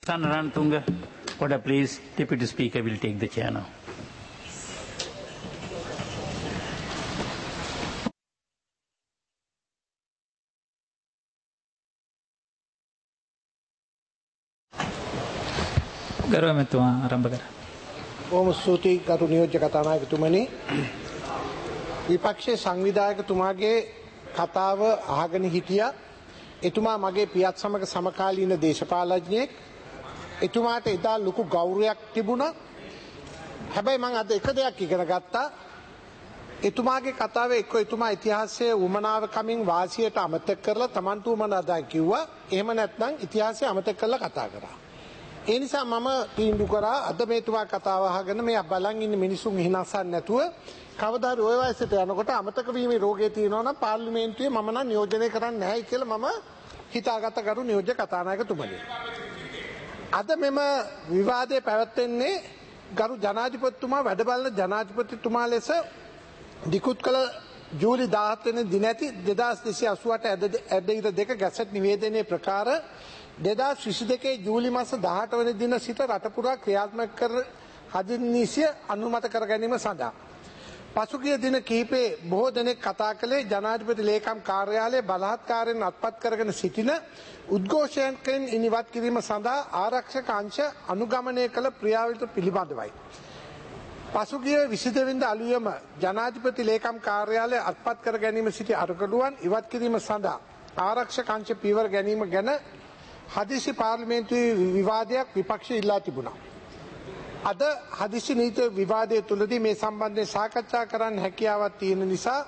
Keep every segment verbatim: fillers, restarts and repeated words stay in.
Sana Ranatunga, order please. Deputy Speaker will take the chair now. ගරුමතුමා ආරම්භ කරා. බොහොම ස්තුතියි ගරු නියෝජ්‍ය කතානායකතුමනි. විපක්ෂයේ සංවිධායකතුමාගේ කතාව අහගෙන හිටියා. එතුමා මගේ පියත් සමග සමකාලීන දේශපාලඥයෙක්. එතුමාට එදා ලොකු ගෞරවයක් තිබුණා. හැබැයි මම අද එක දෙයක් ඉගෙන ගත්තා. එතුමාගේ කතාවේ එක්ක එතුමා ඉතිහාසයේ උමනාව කමින් වාසියට අමතක කරලා Tamanට උමනාදා කිව්වා. එහෙම නැත්නම් ඉතිහාසය අමතක කරලා කතා කරා. ඒ නිසා මම තීන්දුව කරා අද මේතුමා කතාව අහගෙන මේ බලන් ඉන්න මිනිසුන් හිනස්සන්නේ නැතුව කවදා හරි ওই වයසට යනකොට අමතක වීමේ රෝගය තියෙනවා නම් පාර්ලිමේන්තුවේ මම නම් නියෝජනය කරන්නේ නැහැ කියලා මම හිතාගත කරු නියෝජ්‍ය කතානායකතුමනි. අද මෙම විවාදයේ පැවැත්වෙන්නේ ගරු ජනාධිපතිතුමා වැඩ බලන ජනාධිපතිතුමා ලෙස දිකුත් කළ ජූලි දාහත වෙනි දින ඇති දෙදාස් දෙසිය අසූ අට ඇදහිර දෙක ගැසට් නිවේදනයේ ප්‍රකාර දෙදාස් විසි දෙකේ ජූලි මාස දහඅට වෙනි දින සිට රට පුරා ක්‍රියාත්මක කර හදින්නිසිය අනුමත කර ගැනීම සඳහා පසුගිය දින කිහිපේ බොහෝ දෙනෙක් කතා කළේ ජනාධිපති ලේකම් කාර්යාලයේ බලහත්කාරයෙන් අත්පත් කරගෙන සිටින උද්ඝෝෂකයන් ඉනිවත් කිරීම සඳහා ආරක්ෂක අංශ අනුගමනය කළ ක්‍රියාවලිය පිළිබඳවයි. පසුගිය විසි දෙවැනිදා අලුයම ජනාධිපති ලේකම් කාර්යාලය අත්පත් කර ගැනීම සිටි අරගලුවන් ඉවත් කිරීම සඳහා ආරක්ෂක අංශ පියවර ගැනීම ගැන හදිසි පාර්ලිමේන්තුවේ විවාදයක් විපක්ෂය ඉල්ලා තිබුණා. අද හදිසි නීති විවාදය තුලදී මේ සම්බන්ධයෙන් සාකච්ඡා කරන්න හැකියාවක් තියෙන නිසා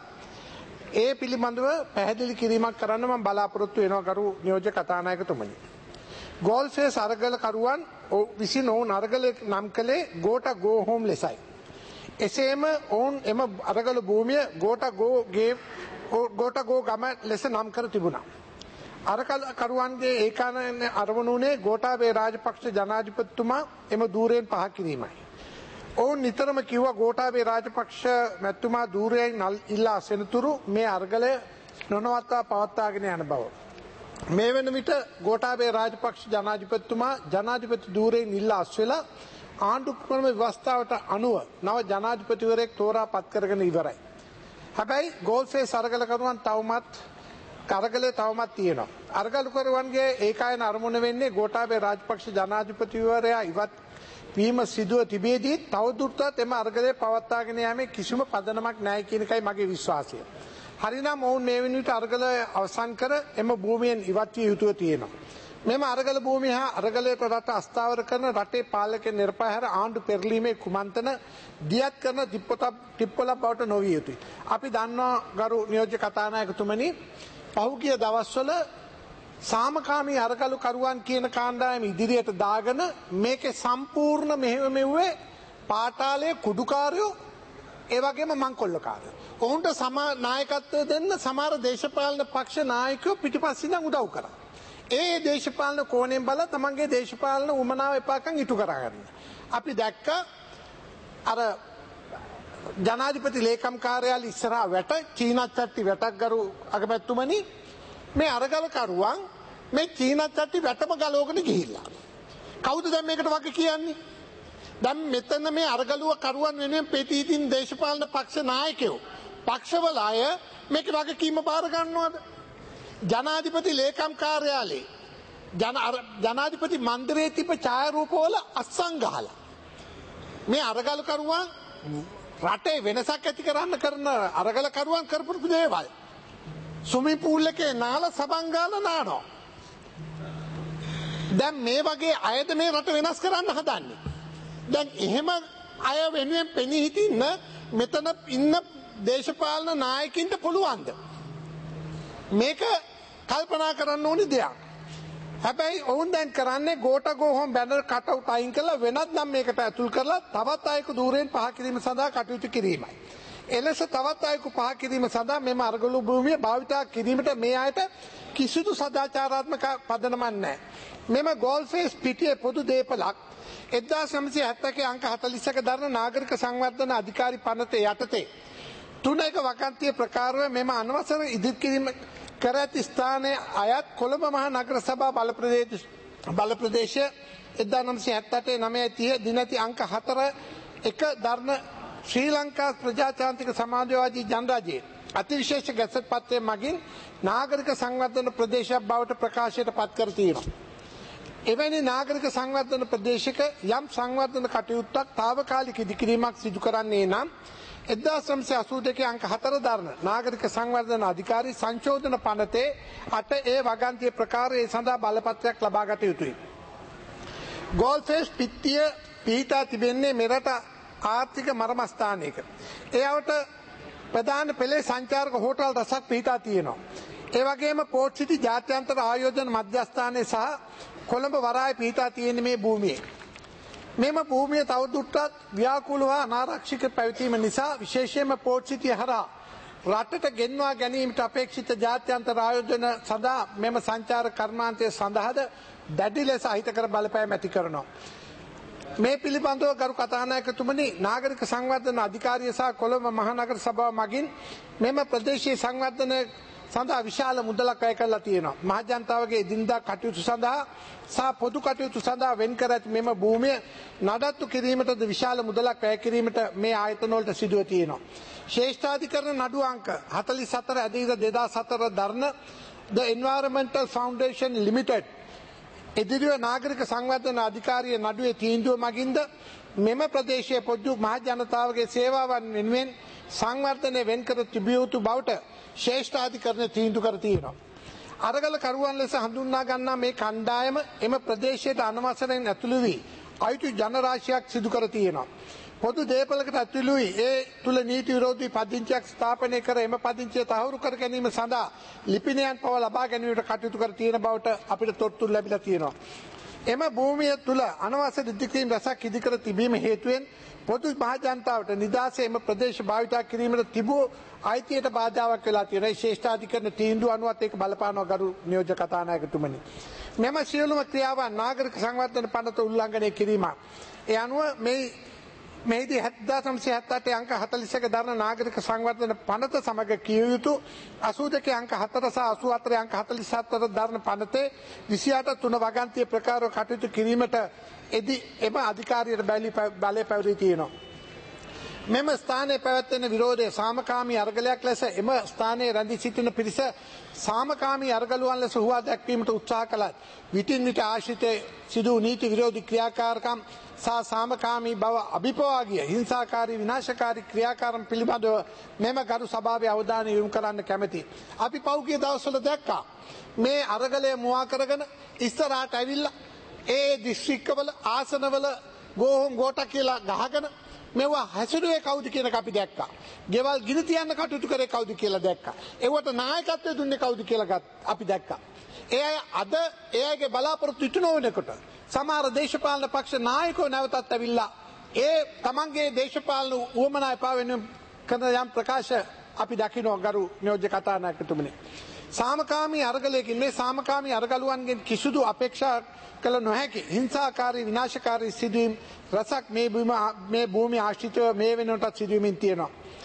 ඒ පිළිබඳව පැහැදිලි කිරීමක් කරන්න මම බලාපොරොත්තු වෙනවා කරු නියෝජ්‍ය කතානායකතුමනි. ගෝල්ෆේස් අරගල කරුවන් විසින් ඔවුන් අරගල නම් කළේ ගෝටා ගෝ හෝම් ලෙසයි. එසේම ඔවුන් එම අරගල භූමිය ගෝටා ගෝ ගේ ගෝටා ගෝ ගම ලෙස නම් කර තිබුණා. අරගල කරුවන්ගේ ඒකාන අරමුණුනේ ගෝඨාභය රාජපක්ෂ ජනාධිපතිතුමා එම ධූරයෙන් පහ කිරීමයි. ඔවුන් නිතරම කිව්වා ගෝඨාභය රාජපක්ෂ මැතිතුමා ධූරයෙන් ඉල්ලා සෙනතුරු මේ අරගලය නොනවත්වා පවත්වාගෙන යන බව. මේ වෙන විට ගෝඨාභය රාජපක්ෂ ජනාධිපතිතුමා ජනාධිපති ධූරයෙන් ඉල්ලා අස්වෙලා ආණ්ඩු ක්‍රම ව්‍යවස්ථාවට අනුව නව ජනාධිපතිවරයෙක් තෝරා පත් කරගෙන ඉවරයි. හැබැයි ගෝල්ෆේස් අරගල කරුවන් තවමත් අරගලේ තවමත් තියෙනවා. අරගලකරුවන්ගේ ඒකායන අරමුණ වෙන්නේ ගෝඨාභය රාජපක්ෂ ජනාධිපතිවරයා ඉවත් වීම සිදුව තිබෙදී තවදුරටත් එම අරගලේ පවත්වාගෙන යාමේ කිසිම පදනමක් නැහැ කියන එකයි මගේ විශ්වාසය. හරිනම් ඔවුන් මේ වෙනුවට අරගල අවසන් කර එම භූමියෙන් ඉවත් විය යුතුව තියෙනවා. මෙම අරගල භූමිය හා අරගලයට රට අස්ථාවර කරන රටේ පාලක නිර්පයහර ආණ්ඩු පෙරලීමේ කුමන්තන දියත් කරන ටිප්පොලක් බවට නොවිය යුතුයි. අපි දන්නවා ගරු නියෝජ්‍ය කතානායකතුමනි පහුගිය දවස්වල සාමකාමී අරගලු කරුවන් කියන කාණ්ඩායම ඉදිරියට දාගෙන මේකේ සම්පූර්ණ මෙහෙම මෙව්වේ පාතාලයේ කුඩුකාරයෝ ඒ වගේම මංකොල්ලකාරයෝ. ඔවුන්ට සමා නායකත්වය දෙන්න සමහර දේශපාලන පක්ෂ නායකයෝ පිටිපස්සින් උදව් කරා. ඒ දේශපාලන කෝණයෙන් බල තමන්ගේ දේශපාලන උමනාව එපාකම් ඉටු කරගන්න. අපි දැක්ක අර ජනාධිපති ලේකම් කාර්යාලය ඉස්සරහා වැට චීනත් චට්ටි වැටක් ගරු අගමැතිතුමනි මේ අරගල කරුවන් මේ චීනත් චට්ටි වැටම ගලවගෙන ගිහිල්ලා. කවුද දැන් මේකට වගේ කියන්නේ? දැන් මෙතන මේ අරගලුව කරුවන් වෙනුවෙන් පිටින් දේශපාලන පක්ෂ නායකයෝ පක්ෂවල අය මේක වගේ කීම බාර ගන්නවද? ජනාධිපති ලේකම් කාර්යාලයේ ජන ජනාධිපති මන්දිරයේ තිබ ඡායාරූපවල අස්සන් ගහලා මේ අරගල කරුවන් රටේ වෙනසක් ඇති කරන්න කරන අරගල කරුවන් කරපු දේවල් ස්විමින් පූල් එකේ නාල සබන් ගාලා නානවා. දැන් මේ වගේ අයද මේ රට වෙනස් කරන්න හදන්නේ. දැන් එහෙම අය වෙනුවෙන් පෙනී හිටින්න මෙතන ඉන්න දේශපාලන නායකින්ට පුළුවන්ද? මේක කල්පනා කරන්න ඕනි දෙයක්. හැබැයි ඔවුන් දැන් කරන්නේ Gota go home banner cut out අයින් කරලා වෙනත් නම් මේකට ඇතුල් කරලා තවත් අයෙකු ධූරයෙන් පහ කිරීම සඳහා කටයුතු කිරීමයි. එලෙස තවත් අයෙකු පහ කිරීම සඳහා මෙම අරගලු භූමිය භාවිතා කිරීමට මේ අයට කිසිදු සදාචාරාත්මක පදනමක් නැහැ. මෙම ගෝල්ෆේස් පිටියේ පොදු දේපලක් එක්දාස් නවසිය හැත්තෑ අංක හතළිස් එක දරන නාගරික සංවර්ධන අධිකාරි පනතේ යටතේ තුනක වකන්තිය ප්‍රකාරව මෙම අනවසර ඉදිරි කිරීම කර ඇති ස්ථානයේ අයත් කොළඹ මහ නගර සභා බල ප්‍රදේශ බල ප්‍රදේශ එදා නම්සේ හැත්තටේ නමේ තිය දිනති අංක හතර එක දරන ශ්‍රී ලංකා ප්‍රජාතාන්ත්‍රික සමාජවාදී ජනරජයේ අතිවිශේෂ ගැසට් පත්‍රය මගින් නාගරික සංවර්ධන ප්‍රදේශයක් බවට ප්‍රකාශයට පත් කර තියෙනවා. එවැනි නාගරික සංවර්ධන ප්‍රදේශක යම් සංවර්ධන කටයුත්තක් తాවකාලික ඉදිකිරීමක් සිදු කරන්නේ නම් එක්දාස් නවසිය අසූ දෙකේ අංක හතර දරන නාගරික සංවර්ධන අධිකාරී සංශෝධන පනතේ අට ඒ වගන්තිය ප්‍රකාරයේ සඳහා බලපත්‍රයක් ලබා ගත යුතුයි. ගෝල්ෆේස් පිටිය පිහිටා තිබෙන්නේ මෙරට ආර්ථික මර්මස්ථානයක. එයට ප්‍රධාන පෙළේ සංචාරක හෝටල් රසක් පිහිටා තියෙනවා. ඒ වගේම පෝට් සිටි ජාත්‍යන්තර ආයෝජන මධ්‍යස්ථානයේ සහ කොළඹ වරාය පිහිටා තියෙන මේ භූමියේ මෙම භූමිය තවදුරටත් ව්‍යාකූලව අනාරක්ෂිත පැවතීම නිසා විශේෂයෙන්ම පෝට් සිටිය හරහා රටට ගෙන්වා ගැනීමට අපේක්ෂිත ජාත්‍යන්තර ආයෝජන සඳහා මෙම සංචාරක කර්මාන්තය සඳහාද දැඩි ලෙස අහිත කර බලපෑම් ඇති කරනවා. මේ පිළිබඳව ගරු කතානායකතුමනි නාගරික සංවර්ධන අධිකාරිය සහ කොළඹ මහනගර සභාව මගින් මෙම ප්‍රදේශීය සංවර්ධන සඳහා විශාල මුදලක් වැය කරලා තියෙනවා. මහජනතාවගේ එදිනදා කටයුතු සඳහා සහ පොදු කටයුතු සඳහා වෙන් කර ඇති මෙම භූමිය නඩත්තු කිරීමටද විශාල මුදලක් වැය කිරීමට මේ ආයතන වලට සිදුව තියෙනවා. ශ්‍රේෂ්ඨාධිකරණ නඩු අංක හතළිස් හතර ඇදහිද දෙදාස් හතර දරන The Environmental Foundation Limited එදිරිව නාගරික සංවර්ධන අධිකාරිය නඩුවේ තීන්දුව මගින්ද මෙම ප්‍රදේශයේ පොදු මහ ජනතාවගේ සේවාවන් වෙනුවෙන් සංවර්ධනය වෙන් කර තිබිය යුතු බවට ශ්‍රේෂ්ඨාධිකරණය තීන්දුව කර තියෙනවා. අරගල කරුවන් ලෙස හඳුන්වා ගන්නා මේ කණ්ඩායම එම ප්‍රදේශයට අනවසරයෙන් ඇතුළු වී අයිති ජනරාශියක් සිදු කර තියෙනවා. පොදු දේපලකට ඇතුළු වී ඒ තුල නීති විරෝධී පදිංචියක් ස්ථාපනය කර එම පදිංචිය තහවුරු කර ගැනීම සඳහා ලිපිනයන් පව ලබා ගැනීමට කටයුතු කර තියෙන බවට අපිට තොරතුරු ලැබිලා තියෙනවා. එම භූමිය තුල අනවසර ඉදිකිරීම් රැසක් ඉදිකර තිබීම හේතුවෙන් පොදු මහ ජනතාවට නිදහසේ එම ප්‍රදේශ භාවිතා කිරීමට තිබූ අයිතියට බාධාවක් වෙලා තියෙනවා. ශ්‍රේෂ්ඨාධිකරණ තීන්දුව අනුවත් ඒක බලපානවා ගරු නියෝජ්‍ය කතානායකතුමනි. මෙම සියලුම ක්‍රියාවන් නාගරික සංවර්ධන පනත උල්ලංඝනය කිරීම. ඒ අනුව මේ මෙහිදී එක්දාස් නවසිය හැත්තඅට අංක හතළිස් එක දරන නාගරික සංවර්ධන පනත සමග කිය යුතු අසූ දෙකේ අංක හතර සහ අසූ හතරේ අංක හතළිස් හතර දරන පනතේ විසි අට තුන වගන්තිය ප්‍රකාරව කටයුතු කිරීමට එදි එම අධිකාරියට බලය පැවරී තියෙනවා. මෙම ස්ථානයේ පැවැත්වෙන විරෝධය සාමකාමී අරගලයක් ලෙස එම ස්ථානයේ රැඳී සිටින පිරිස සාමකාමී අරගලුවන් ලෙස හුවා දැක්වීමට උත්සාහ කළත් විටින් විට ආශ්‍රිතයේ සිදු නීති විරෝධී ක්‍රියාකාරකම් සහ සාමකාමී බව අභිපවා ගිය හිංසාකාරී විනාශකාරී ක්‍රියාකාරම් පිළිබඳව මෙම ගරු සභාවේ අවධානය යොමු කරන්න කැමැති. අපි පෞද්ගලික දවස්වල දැක්කා මේ අරගලය මුවා කරගෙන ඉස්සරහට ඇවිල්ලා ඒ දිස්ත්‍රික්කවල ආසනවල ගෝහොම් ගෝටක් කියලා ගහගෙන මෙවා හැසිරුවේ කවුද කියන එක අපි දැක්කා. ගෙවල් ගිනි තියන්න කටයුතු කරේ කවුද කියලා දැක්කා. ඒවට නායකත්වය දුන්නේ කවුද කියලා අපි දැක්කා. ඒ අය අද ඒ අයගේ බලාපොරොත්තු ඉටු නොවනකොට සමහර දේශපාලන පක්ෂ නායකයෝ නැවතත් ඇවිල්ලා ඒ තමන්ගේ දේශපාලන උවමනා එපා වෙන කරන යම් ප්‍රකාශ අපි දකිනවා ගරු නියෝජ්‍ය කතානායකතුමනි. සාමකාමී අරගලයකින් මේ සාමකාමී අරගලුවන්ගෙන් කිසිදු අපේක්ෂා කළ නොහැකි හිංසාකාරී විනාශකාරී සිදුවීම් රසක් මේ මේ භූමිය ආශ්‍රිතව මේ වෙනකොටත් සිදුවීමින් තියෙනවා.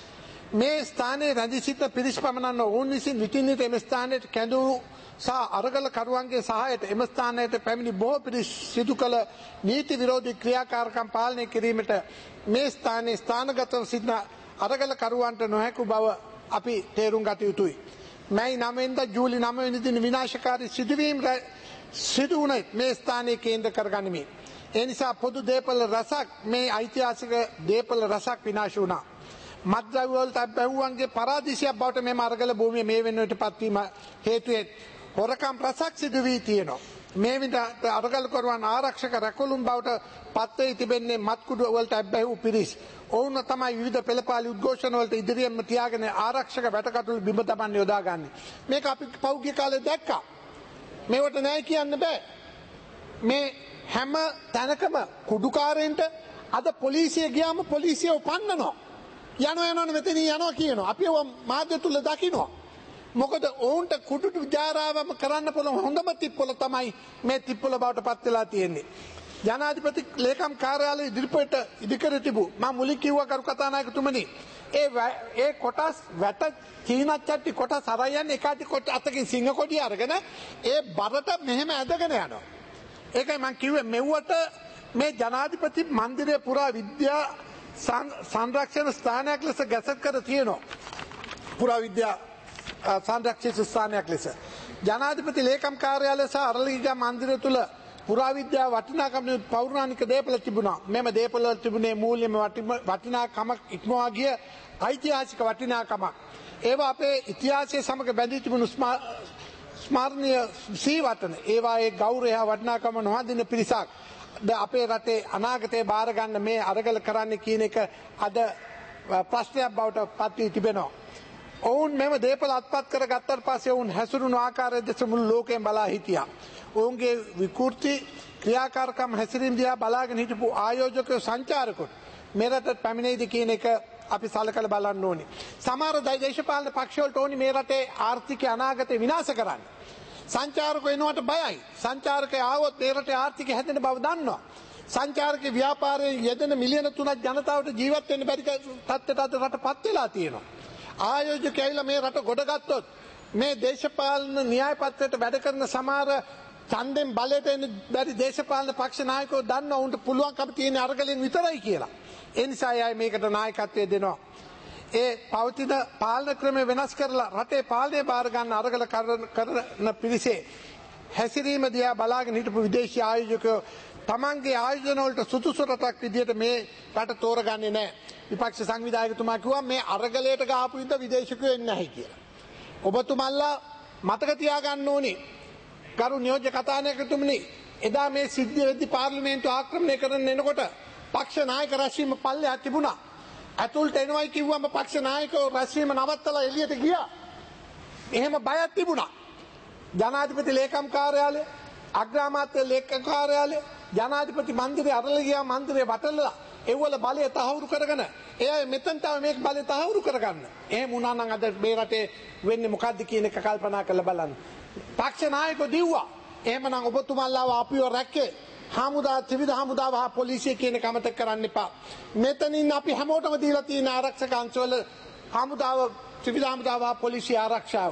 මේ ස්ථානයේ රැඳී සිටින පිරිස් පමණක් ඔවුන් විසින් විටින් විට එම ස්ථානයට කැඳවූ සහ අරගල කරුවන්ගේ සහායට එම ස්ථානයට පැමිණි බොහෝ පිරිස් සිදු කළ නීති විරෝධී ක්‍රියාකාරකම් පාලනය කිරීමට මේ ස්ථානයේ ස්ථානගතව සිටින අරගල කරුවන්ට නොහැකු බව අපි තේරුම් ගත යුතුයි. මැයි නවවෙනිදා ජූලි නවවෙනි දින විනාශකාරී සිදුවීම් සිදු වුණේ මේ ස්ථානයේ කේන්ද්‍ර කරගනිමින්. ඒ නිසා පොදු දේපල රසක් මේ ඓතිහාසික දේපල රසක් විනාශ වුණා. මත්ද්‍රව්‍ය වලට බැහැවුවන්ගේ පරාදීසයක් බවට මේ අරගල භූමිය මේ වෙනුවට පත්වීම හේතුවෙන් හොරකම් රසක් සිදු වී තියෙනවා. මේ විදිහට අරගල කරුවන් ආරක්ෂක රැකවලුන් බවට පත් වී තිබෙන්නේ මත්කුඩු වලට බැහැවු පිරිස්. ඔවුන් තමයි විවිධ පෙළපාලි උද්ඝෝෂණ වලට ඉදිරියෙන්ම තියාගෙන ආරක්ෂක වැටකටුළු බිම තබන්න යොදාගන්නේ. මේක අපි පෞද්ගලික කාලේ දැක්කා. මේවට නෑ කියන්න බෑ. මේ හැම තැනකම කුඩුකාරයන්ට අද පොලිසිය ගියාම පොලිසිය උපන්නනවා. යනවා යනවා මෙතන යනවා කියනවා. අපි ඒව මාධ්‍ය තුල දකිනවා. මොකද ඔවුන්ට කුඩු විචාරාවම කරන්න පුළුවන් හොඳම තිප්පොළ තමයි මේ තිප්පොළ බවට පත් වෙලා තියෙන්නේ. ජනාධිපති ලේකම් කාර්යාලය ඉදිරිපිට ඉදිකර තිබූ මම මුලින් කිව්වා කරු කතානායකතුමනි ඒ ඒ කොටස් වැට චීනත් චට්ටි කොටස් අරන් යන්නේ එකාටි කොට අතකින් සිංහ කොඩිය අරගෙන ඒ බරට මෙහෙම ඇදගෙන යනවා. ඒකයි මම කිව්වේ මෙව්වට මේ ජනාධිපති මන්දිරය පුරා විද්‍යා සංරක්ෂණ ස්ථානයක් ලෙස ගැසට් කර තියෙනවා. පුරා විද්‍යා සංරක්ෂිත ස්ථානයක් ලෙස. ජනාධිපති ලේකම් කාර්යාලය සහ අරලිගා මන්දිරය තුල පුරා විද්‍යා වටිනාකම් පෞරාණික දේපල තිබුණා. මෙම දේපල වල තිබුණේ මූල්‍යම වටිනාකමක් ඉක්මවා ගිය ඓතිහාසික වටිනාකමක්. ඒවා අපේ ඉතිහාසයේ සමග බැඳී තිබුණු ස්මරණීය සීවටන. ඒවායේ ගෞරවය වටිනාකම නොහඳින පිරිසක් අපේ රටේ අනාගතේ බාර ගන්න මේ අරගල කරන්න කියන එක අද ප්‍රශ්නයක් බවට පත් වී තිබෙනවා. ඔවුන් මෙම දේපල අත්පත් කර ගත්තට පස්සේ ඔවුන් හැසිරුණු ආකාරය දෙස මුළු ලෝකයෙන් බලා හිටියා. ඔවුන්ගේ විකෘති ක්‍රියාකාරකම් හැසිරීම දිහා බලාගෙන හිටපු ආයෝජකයෝ සංචාරකයෝ මේ රටට පැමිණෙයිද කියන එක අපි සලකලා බලන්න ඕනේ. සමහර දේශපාලන පක්ෂ වලට ඕනි මේ රටේ ආර්ථික අනාගතේ විනාශ කරන්න. සංචාරකයෝ එනවට බයයි. සංචාරකයෝ ආවොත් මේ රටේ ආර්ථිකය හැදෙන බව දන්නවා. සංචාරක ව්‍යාපාරයේ යෙදෙන මිලියන තුනක් ජනතාවට ජීවත් වෙන්න බැරි තත්ත්වයට අද රටපත් වෙලා තියෙනවා. ආයෝජකයෝ ඇවිල්ලා මේ රට ගොඩගත්තොත් මේ දේශපාලන න්‍යාය පත්‍රයට වැඩ කරන සමහර ඡන්දෙන් බලයට එන බැරි දේශපාලන පක්ෂ නායකයෝ දන්නවා උන්ට පුළුවන්කම තියෙන අරගලෙන් විතරයි කියලා. ඒ නිසා අය මේකට නායකත්වය දෙනවා. ඒ පවතින පාලන ක්‍රම වෙනස් කරලා රටේ පාලනය බාර ගන්න අරගල කරන පිරිසේ හැසිරීම දිහා බලාගෙන හිටපු විදේශීය ආයෝජකයෝ තමන්ගේ ආයෝජන වලට සුදුසු රටක් විදියට මේ රට තෝරගන්නේ නැහැ. විපක්ෂ සංවිධායකතුමා කිව්වා මේ අරගලයට ගහපු විදිහ විදේශිකයෝ එන්නේ නැහැ කියලා. ඔබතුමන්ලා මතක තියාගන්න ඕනේ. ගරු නියෝජ්‍ය කතානායකතුමනි එදා මේ සිද්ධිය වෙද්දී පාර්ලිමේන්තුව ආක්‍රමණය කරන්න එනකොට පක්ෂ නායක රැස්වීම පල්ලෙහා තිබුණා. ඇතුළට එනවයි කිව්වම පක්ෂ නායකයෝ රැස්වීම නවත්තලා එළියට ගියා. එහෙම බයක් තිබුණා. ජනාධිපති ලේකම් කාර්යාලය, අග්‍රාමාත්‍ය ලේකම් කාර්යාලය, ජනාධිපති මන්දිරය අරලිගා මන්දිරය වටලලා ඒවල බලය තහවුරු කරගෙන එයා මෙතන තව මේක බලය තහවුරු කරගන්න. එහෙම වුණා නම් අද මේ රටේ වෙන්නේ මොකද්ද කියන එක කල්පනා කරලා බලන්න. පක්ෂ නායකයෝ දිව්වා. එහෙමනම් ඔබතුමාලාව අපිව රැක්කේ හමුදා ත්‍රිවිධ හමුදාව හා පොලිසිය කියන කමතක් කරන්න එපා. මෙතනින් අපි හැමෝටම දීලා තියෙන ආරක්ෂක අංශවල හමුදාව ත්‍රිවිධ හමුදාව හා පොලිසිය ආරක්ෂාව.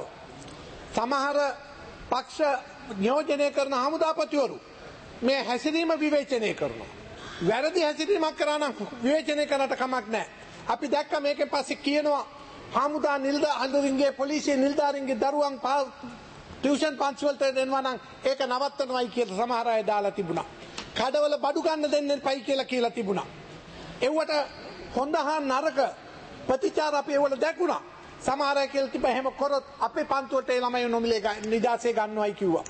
සමහර පක්ෂ නියෝජනය කරන හමුදාපතිවරු මේ හැසිරීම විවේචනය කරනවා. වැරදි හැසිරීමක් කරා නම් විවේචනය කරන්නට කමක් නැහැ. අපි දැක්ක මේකෙන් පස්සේ කියනවා හමුදා නිලධාරීන්ගේ පොලිසිය නිලධාරීන්ගේ දරුවන් ටියුෂන් පන්ති වලට දෙනවා නම් ඒක නවත්තනවායි කියලා සමහර අය දාලා තිබුණා. කඩවල බඩු ගන්න දෙන්නේ පයි කියලා කියලා තිබුණා. ඒවට හොඳ හා නරක ප්‍රතිචාර අපි ඒවල දැකුණා. සමහර අය කියලා තිබ්බ එහෙම කරොත් අපේ පන්ති වලට ඒ ළමයි නොමිලේ නිදාසේ ගන්නවයි කිව්වා.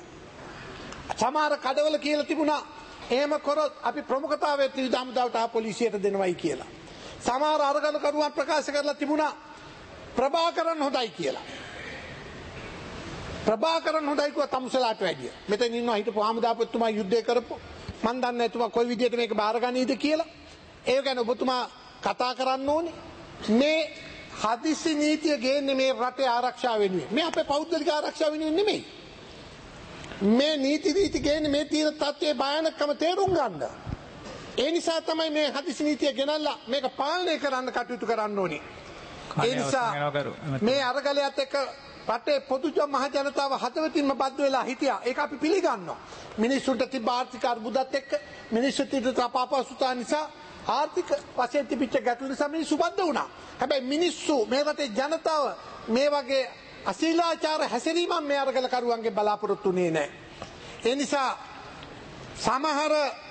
සමහර කඩවල කියලා තිබුණා එහෙම කරොත් අපි ප්‍රමුඛතාවයේ ත්‍රිවිධ හමුදාවට ආ පොලිසියට දෙනවයි කියලා. සමහර අරගලකරුවන් ප්‍රකාශ කරලා තිබුණා ප්‍රභාකරන් හොඳයි කියලා. ප්‍රභාකරන් හොඳයි කිව්වා තමුසලාට වැඩිය. මෙතන ඉන්නවා හිටපු හමුදාපතිතුමා යුද්ධය කරපො. මන් දන්නේ නැතුව කොයි විදියට මේක බාරගන්නේද කියලා. ඒ ගැන ඔබතුමා කතා කරන්න ඕනේ. මේ හදිසි නීතිය ගේන්නේ මේ රටේ ආරක්ෂාව වෙනුවෙන්. මේ අපේ පෞද්ගලික ආරක්ෂාව වෙනුවෙන් නෙමෙයි. මේ නීති නීති ගේන්නේ මේ තියෙන තත්ත්වයේ භයානකම තේරුම් ගන්න. ඒ නිසා තමයි මේ හදිසි නීතිය ගෙනල්ලා මේක පාලනය කරන්න කටයුතු කරන්න ඕනේ. ඒ නිසා මේ අරගලයත් එක්ක රටේ පොදු මහ ජනතාව හදවතින්ම බද්ධ වෙලා හිටියා. ඒක අපි පිළිගන්නවා. මිනිස්සුන්ට තිබ්බ ආර්ථික අර්බුදත් එක්ක මිනිස්සුන්ට අපහසුතා නිසා ආර්ථික වශයෙන් තිබිච්ච ගැටලු නිසා මිනිස්සු බද්ධ වුණා. හැබැයි මිනිස්සු මේ රටේ ජනතාව මේ වගේ අශීලාචාර හැසිරීමක් මේ අරගල කරුවන්ගේ බලාපොරොත්තු වෙන්නේ නැහැ. ඒ නිසා සමහර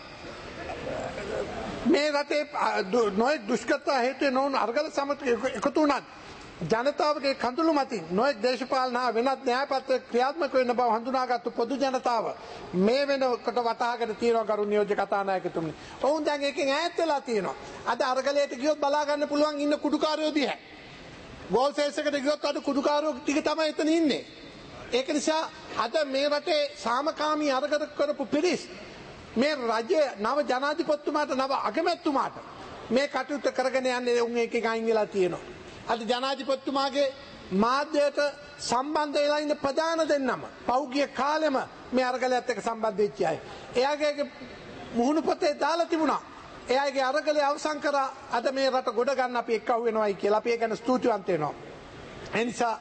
මේ රටේ නොයෙක් දුෂ්කරතා හේතුවෙන් නොවුණු අරගල සමග එකතු වුණත් ජනතාවගේ කඳුළු මතින් නොයෙක් දේශපාලන හා වෙනත් න්‍යායපත්‍ර ක්‍රියාත්මක වෙන බව හඳුනාගත්තු පොදු ජනතාව මේ වෙනකොට වටහාගෙන තියෙනවා ගරු නියෝජ්‍ය කතානායකතුමනි. ඔවුන් දැන් එකෙන් ඈත් වෙලා තියෙනවා. අද අරගලයට ගියොත් බලා ගන්න පුළුවන් ඉන්න කුඩුකාරයෝ දිහා. ගෝල් ෆේස් එකට ගියොත් අද කුඩුකාරයෝ ටික තමයි එතන ඉන්නේ. ඒක නිසා අද මේ රටේ සාමකාමී අරගල කරපු පිරිස් මේ රජය නව ජනාධිපතිතුමාට නව අගමැතිතුමාට මේ කටයුතු කරගෙන යන්නේ උන් එකකින් අයින් වෙලා තියෙනවා. අද ජනාධිපතිතුමාගේ මාධ්‍යයට සම්බන්ධ වෙලා ඉන්න ප්‍රධාන දෙන්නම පෞගිය කාලෙම මේ අරගලයත් එක්ක සම්බන්ධ වෙච්ච අය. එයාගේ මුහුණු පොතේ දාලා තිබුණා. එයාගේ අරගලය අවසන් කරා අද මේ රට ගොඩ ගන්න අපි එක්කව වෙනවයි කියලා අපි ඒ ගැන ස්තුතිවන්ත වෙනවා. ඒ නිසා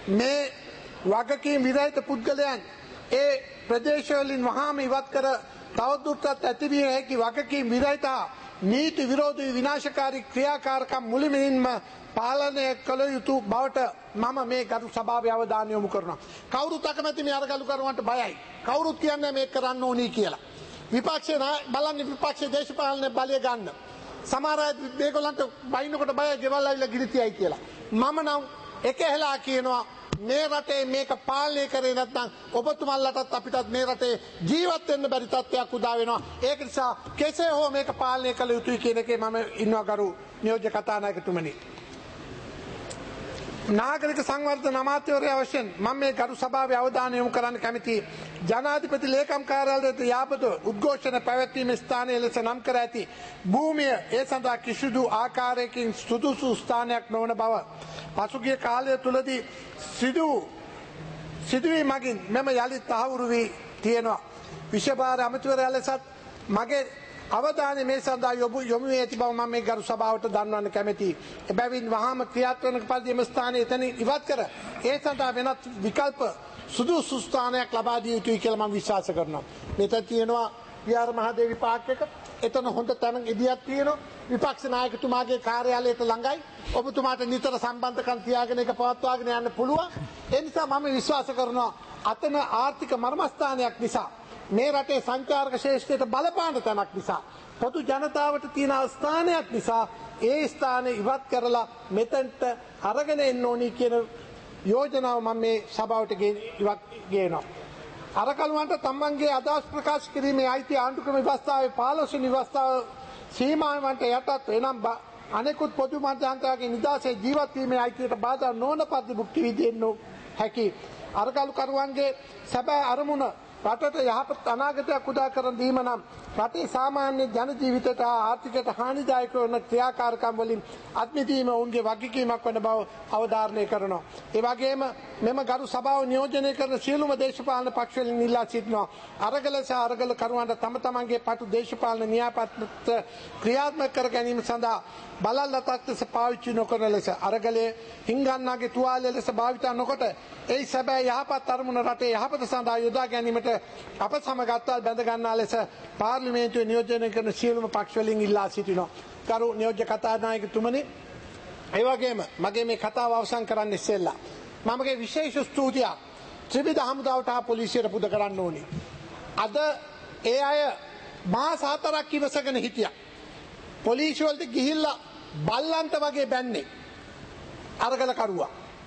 මේ වගකීම් විරහිත පුද්ගලයන් ඒ ප්‍රදේශවලින් වහාම ඉවත් කර තවදුරටත් ඇතිවිය හැකි වගකීම් විරහිතා නීති විරෝධී විනාශකාරී ක්‍රියාකාරකම් මුළුමනින්ම පාලනය කළ යුතු බවට මම මේ ගරු සභාවේ අවධානය යොමු කරනවා. කවුරුත් අකමැති මේ අරගලු කරුවන්ට බයයි. කවුරුත් කියන්නේ මේක කරන්න ඕනි කියලා. විපක්ෂේ බලන්නේ විපක්ෂ දේශපාලන බලය ගන්න. සමහර අය මේගොල්ලන්ට බයින්නකොට බයයි ගෙවල් ඇවිල්ලා ගිනි තියයි කියලා. මම නම් එකහෙලා කියනවා මේ රටේ මේක පාලනය කරේ නැත්නම් ඔබතුමන්ලටත් අපිටත් මේ රටේ ජීවත් වෙන්න බැරි තත්ත්වයක් උදා වෙනවා. ඒක නිසා කෙසේ හෝ මේක පාලනය කළ යුතුයි කියන එකේ මම ඉන්නවා ගරු නියෝජ්‍ය කතානායකතුමනි. නාගරික සංවර්ධන අමාත්‍යවරයා වශයෙන් මම මේ ගරු සභාවේ අවධානය යොමු කරන්න කැමතියි. ජනාධිපති ලේකම් කාර්යාලයට යාබද උද්ඝෝෂණ පැවැත්වීමේ ස්ථානය ලෙස නම් කර ඇති භූමිය ඒ සඳහා කිසිදු ආකාරයකින් සුදුසු ස්ථානයක් නොවන බව පසුගිය කාලය තුලදී සිදු සිදුවී මගින් මෙම යළිත් තහවුරු වී තියෙනවා. විශේෂ අමාත්‍යවරයා ලෙසත් මගේ අවධානය මේ සඳහා යොමු යොමු වී ඇති බව මම මේ ගරු සභාවට දන්වන්න කැමැතියි. එබැවින් වහාම ක්‍රියාත්මක වන පරිදි එම ස්ථානයේ එතන ඉවත් කර ඒ සඳහා වෙනත් විකල්ප සුදුසු ස්ථානයක් ලබා දිය යුතුයි කියලා මම විශ්වාස කරනවා. මෙතන තියෙනවා විහාර මහදේවි පාර්ක් එක. එතන හොඳ තැන ඉදියක් තියෙනවා. විපක්ෂ නායකතුමාගේ කාර්යාලයට ළඟයි. ඔබතුමාට නිතර සම්බන්ධකම් තියාගෙන ඒක පවත්වාගෙන යන්න පුළුවන්. ඒ නිසා මම විශ්වාස කරනවා අතන ආර්ථික මර්මස්ථානයක් නිසා මේ රටේ සංචාරක ශේෂ්ඨයට බලපාන තැනක් නිසා පොදු ජනතාවට තියෙන ස්ථානයක් නිසා ඒ ස්ථානය ඉවත් කරලා මෙතෙන්ට අරගෙන එන්න ඕනි කියන යෝජනාව මම මේ සභාවට ඉවත් ගේනවා. අරකලුවන්ට තමන්ගේ අදහස් ප්‍රකාශ කිරීමේ අයිතිය ආණ්ඩුක්‍රම ව්‍යවස්ථාවේ පහළොස් වෙනි ව්‍යවස්ථාව සීමාවන්ට යටත් එනම් අනෙකුත් පොදු මධ්‍යන්තරයේ නිදහසේ ජීවත් වීමේ අයිතියට බාධා නොවන පරිදි භුක්ති විඳින්න හැකි. අරකලු කරුවන්ගේ සැබෑ අරමුණ රටට යහපත් අනාගතයක් උදා කර දීම නම් රටේ සාමාන්‍ය ජන ජීවිතයට ආර්ථිකයට හානිදායක වන ක්‍රියාකාරකම් වලින් අත්මිදීම ඔවුන්ගේ වගකීමක් වන බව අවධාරණය කරනවා. ඒ වගේම මෙම ගරු සභාව නියෝජනය කරන සියලුම දේශපාලන පක්ෂ වලින් ඉල්ලා සිටිනවා අරගල සහ අරගල කරුවන්ට තම තමන්ගේ පටු දේශපාලන න්‍යායපත්‍ර ක්‍රියාත්මක කර ගැනීම සඳහා බලල්ලතක් ලෙස පාවිච්චි නොකරන ලෙස අරගලයේ හිඟන්නාගේ තුවාලය ලෙස භාවිත නොකොට ඒ සැබෑ යහපත් අරමුණ රටේ යහපත සඳහා යොදා ගැනීමට අප සමගත්ව බැඳ ගන්නා ලෙස පාර්ලිමේන්තුවේ නියෝජනය කරන සියලුම පක්ෂ වලින් ඉල්ලා සිටිනවා. ගරු නියෝජ්‍ය කතානායකතුමනි, ඒ වගේම මගේ මේ කතාව අවසන් කරන්න ඉස්සෙල්ලා මමගේ විශේෂ ස්තුතියක් ත්‍රිවිධ හමුදාවට හා පොලිසියට පුද කරන්න ඕනි. අද ඒ අය මාස හතරක් ඉවසගෙන හිටියා. පොලිසිය වලට ගිහිල්ලා බල්ලන්ට වගේ බැන්නේ අරගල කරුවා.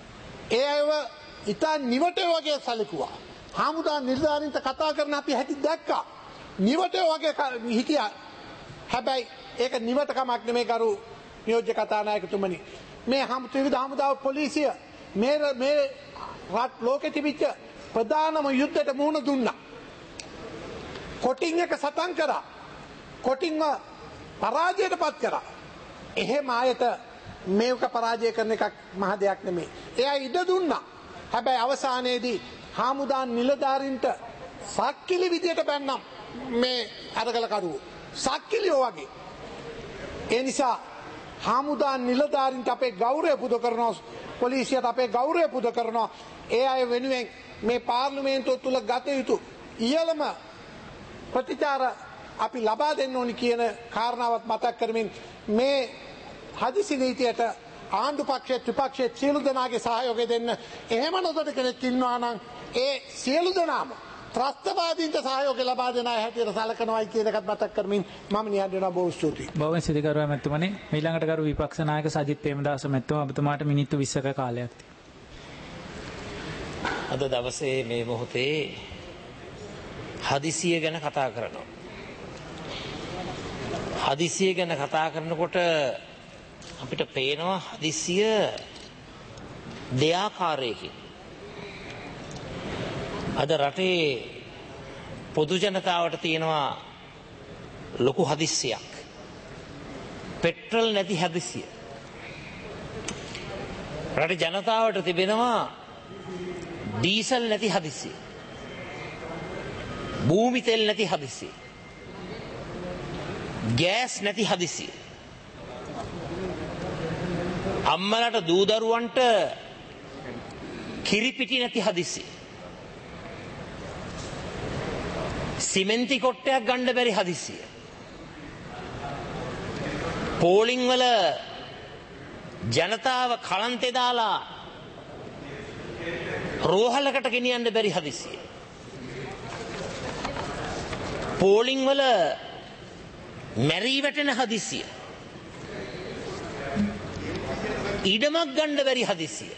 ඒ අයව ඉතා නිවටේ වගේ සැලකුවා. හමුදා නිලධාරීන්ට කතා කරන අපි හැටි දැක්කා. නිවටේ වගේ හිටියා. හැබැයි ඒක නිවටකමක් නෙමෙයි ගරු නියෝජ්‍ය කතානායකතුමනි. මේ හමු ත්‍රිවිධ හමුදාව පොලිසිය මේ මේ රට ලෝකෙ තිබිච්ච ප්‍රධානම යුද්ධයට මුහුණ දුන්නා. කොටින් එක සටන් කරා. කොටින්ම පරාජයට පත් කරා. එහෙම ආයත මේක පරාජය කරන එකක් මහ දෙයක් නෙමෙයි. එයා ඉඩ දුන්නා. හැබැයි අවසානයේදී හාමුදාන් නිලධාරීන්ට සක්කිලි විදියට බැන්නම් මේ අරගල කරුවෝ. සක්කිලියෝ වගේ. ඒ නිසා හාමුදාන් නිලධාරීන්ට අපේ ගෞරවය පුද කරනවා. පොලිසියට අපේ ගෞරවය පුද කරනවා. ඒ අය වෙනුවෙන් මේ පාර්ලිමේන්තුව තුල ගත යුතු ඉහළම ප්‍රතිචාර අපි ලබා දෙන්න ඕනි කියන කාරණාවත් මතක් කරමින් මේ හදිසි නීතියට ආණ්ඩු පක්ෂයේ ත්‍රිපක්ෂයේ සියලු දෙනාගේ සහයෝගය දෙන්න. එහෙම නොදොට කෙනෙක් ඉන්නවා නම් ඒ සියලු දෙනාම ත්‍රස්තවාදීන්ට සහයෝගය ලබා දෙන අය හැටියට සැලකනවායි කියන එකත් මතක් කරමින් මම නියම් වෙනවා. බොහෝ ස්තුතියි. බොහොම සිතිකරුවා මැතිතුමනි. ඊළඟට කරු විපක්ෂ නායක සජිත් ප්‍රේමදාස මැතිතුමා ඔබතුමාට මිනිත්තු විස්සක කාලයක් තියෙනවා. අද දවසේ මේ මොහොතේ හදිසිය ගැන කතා කරනවා. හදිසිය ගැන කතා කරනකොට අපිට පේනවා හදිසිය දෙආකාරයකින්. අද රටේ පොදු ජනතාවට තියෙනවා ලොකු හදිස්සියක්. පෙට්‍රල් නැති හදිසිය. රටේ ජනතාවට තිබෙනවා ඩීසල් නැති හදිසිය. භූමි තෙල් නැති හදිසිය. ගෑස් නැති හදිසිය. අම්මලට දූදරුවන්ට කිරිපිටි නැති හදිසිය. සිමෙන්ති කොට්ටයක් ගන්න බැරි හදිසිය. පෝලිං වල ජනතාව කලන්තේ දාලා රෝහලකට ගෙනියන්න බැරි හදිසිය. පෝලිං වල මැරී වැටෙන හදිසිය. ඉඩමක් ගන්න බැරි හදිසිය.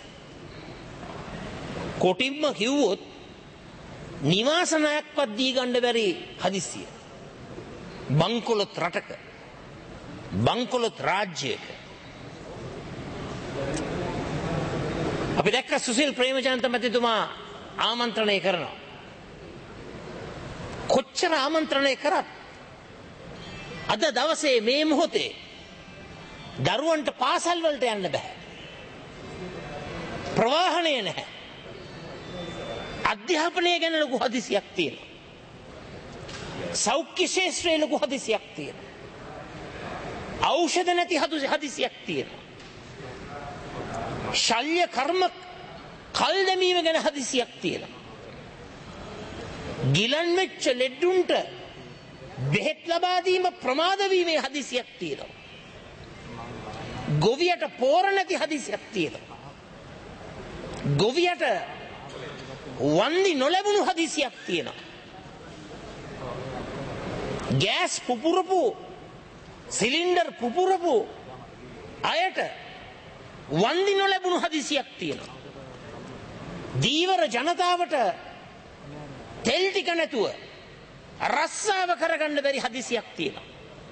කොටින්ම කිව්වොත් නිවාසනයක්වත් දී ගන්න බැරි හදිසිය. බංකොලොත් රටක බංකොලොත් රාජ්‍යයක අපි දැක්ක සුසිල් ප්‍රේමචන්ද්‍ර මැතිතුමා ආමන්ත්‍රණය කරනවා. කොච්චර ආමන්ත්‍රණය කරත් අද දවසේ මේ මොහොතේ දරුවන්ට පාසල් වලට යන්න බෑ. ප්‍රවාහනය නැහැ. අධ්‍යාපනය ගැන ලොකු හදිසියක් තියෙනවා. සෞඛ්‍ය ශාස්ත්‍රයේ ලොකු හදිසියක් තියෙනවා. ඖෂධ නැති හදිසියක් තියෙනවා. ශල්‍ය කර්ම කල් දැමීම ගැන හදිසියක් තියෙනවා. ගිලන් වෙච්ච ලෙඩුන්ට බෙහෙත් ලබා දීම ප්‍රමාද වීමේ හදිසියක් තියෙනවා. ගොවියට පෝර නැති හදිසියක් තියෙනවා. ගොවියට වන්දි නොලැබුණු හදිසියක් තියෙනවා. ගෑස් පුපුරපු සිලින්ඩර් පුපුරපු අයට වන්දි නොලැබුණු හදිසියක් තියෙනවා. දීවර ජනතාවට තෙල් ටික නැතුව රස්සාව කරගන්න බැරි හදිසියක් තියෙනවා.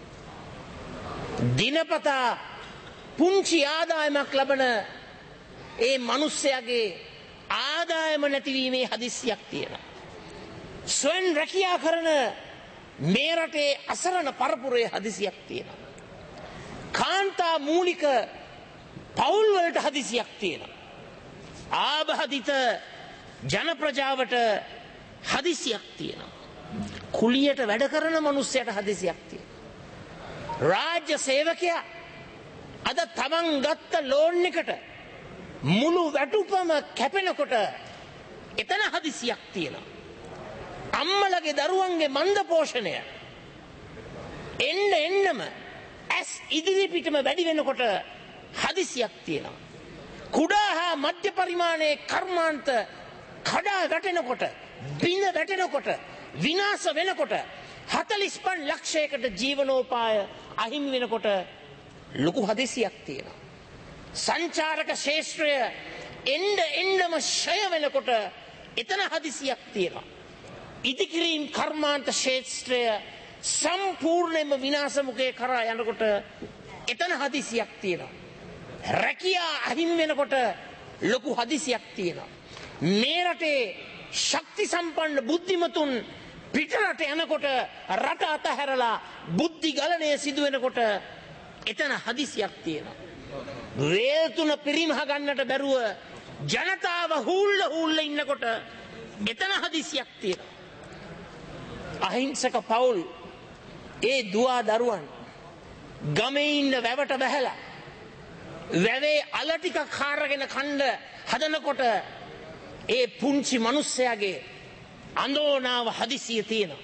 දිනපතා පුංචි ආදායමක් ලබන ඒ මිනිස්සයාගේ ආදායම නැතිවීමේ හදිසියක් තියෙනවා. ස්වයං රැකියා කරන මේ රටේ අසරණ පරපුරේ හදිසියක් තියෙනවා. කාන්තා මූලික පවුල් වලට හදිසියක් තියෙනවා. ආබාධිත ජන ප්‍රජාවට හදිසියක් තියෙනවා. කුලියට වැඩ කරන මිනිස්සයට හදිසියක් තියෙනවා. රාජ්‍ය සේවකයා අද තමන් ගත්ත ලෝන් එකට මුළු වැටුපම කැපෙනකොට එතන හදිසියක් තියෙනවා. අම්මලගේ දරුවන්ගේ මන්ද පෝෂණය එන්න එන්නම ඇස් ඉදිරි පිටම වැඩි වෙනකොට හදිසියක් තියෙනවා. කුඩා හා මධ්‍ය පරිමාණයේ කර්මාන්ත කඩා වැටෙනකොට බිඳ වැටෙනකොට විනාශ වෙනකොට හතළිස් පන්ස් ලක්ෂයකට ජීවනෝපාය අහිමි වෙනකොට ලොකු හදිසියක් තියෙනවා. සංචාරක ශාස්ත්‍රය එන්න එන්නම ෂය වෙනකොට එතන හදිසියක් තියෙනවා. ඉදිකිරීම් කර්මාන්ත ශාස්ත්‍රය සම්පූර්ණයෙන්ම විනාශ මුඛේ කරා යනකොට එතන හදිසියක් තියෙනවා. රැකියා අහිමි වෙනකොට ලොකු හදිසියක් තියෙනවා. මේ රටේ ශක්ති සම්පන්න බුද්ධිමතුන් පිටරට යනකොට රට අතහැරලා බුද්ධි ගලණය සිදු වෙනකොට එතන හදිසියක් තියෙනවා. රේල් තුන පිරිමහ ගන්නට බැරුව ජනතාව හූල්ල හූල්ල ඉන්නකොට එතන හදිසියක් තියෙනවා. අහිංසක පවුල් ඒ දුවා දරුවන් ගමේ ඉන්න වැවට බැහැලා වැවේ අල ටික කාරගෙන කන්න හදනකොට ඒ පුංචි මිනිස්සයාගේ අඳෝනාව හදිසිය තියෙනවා.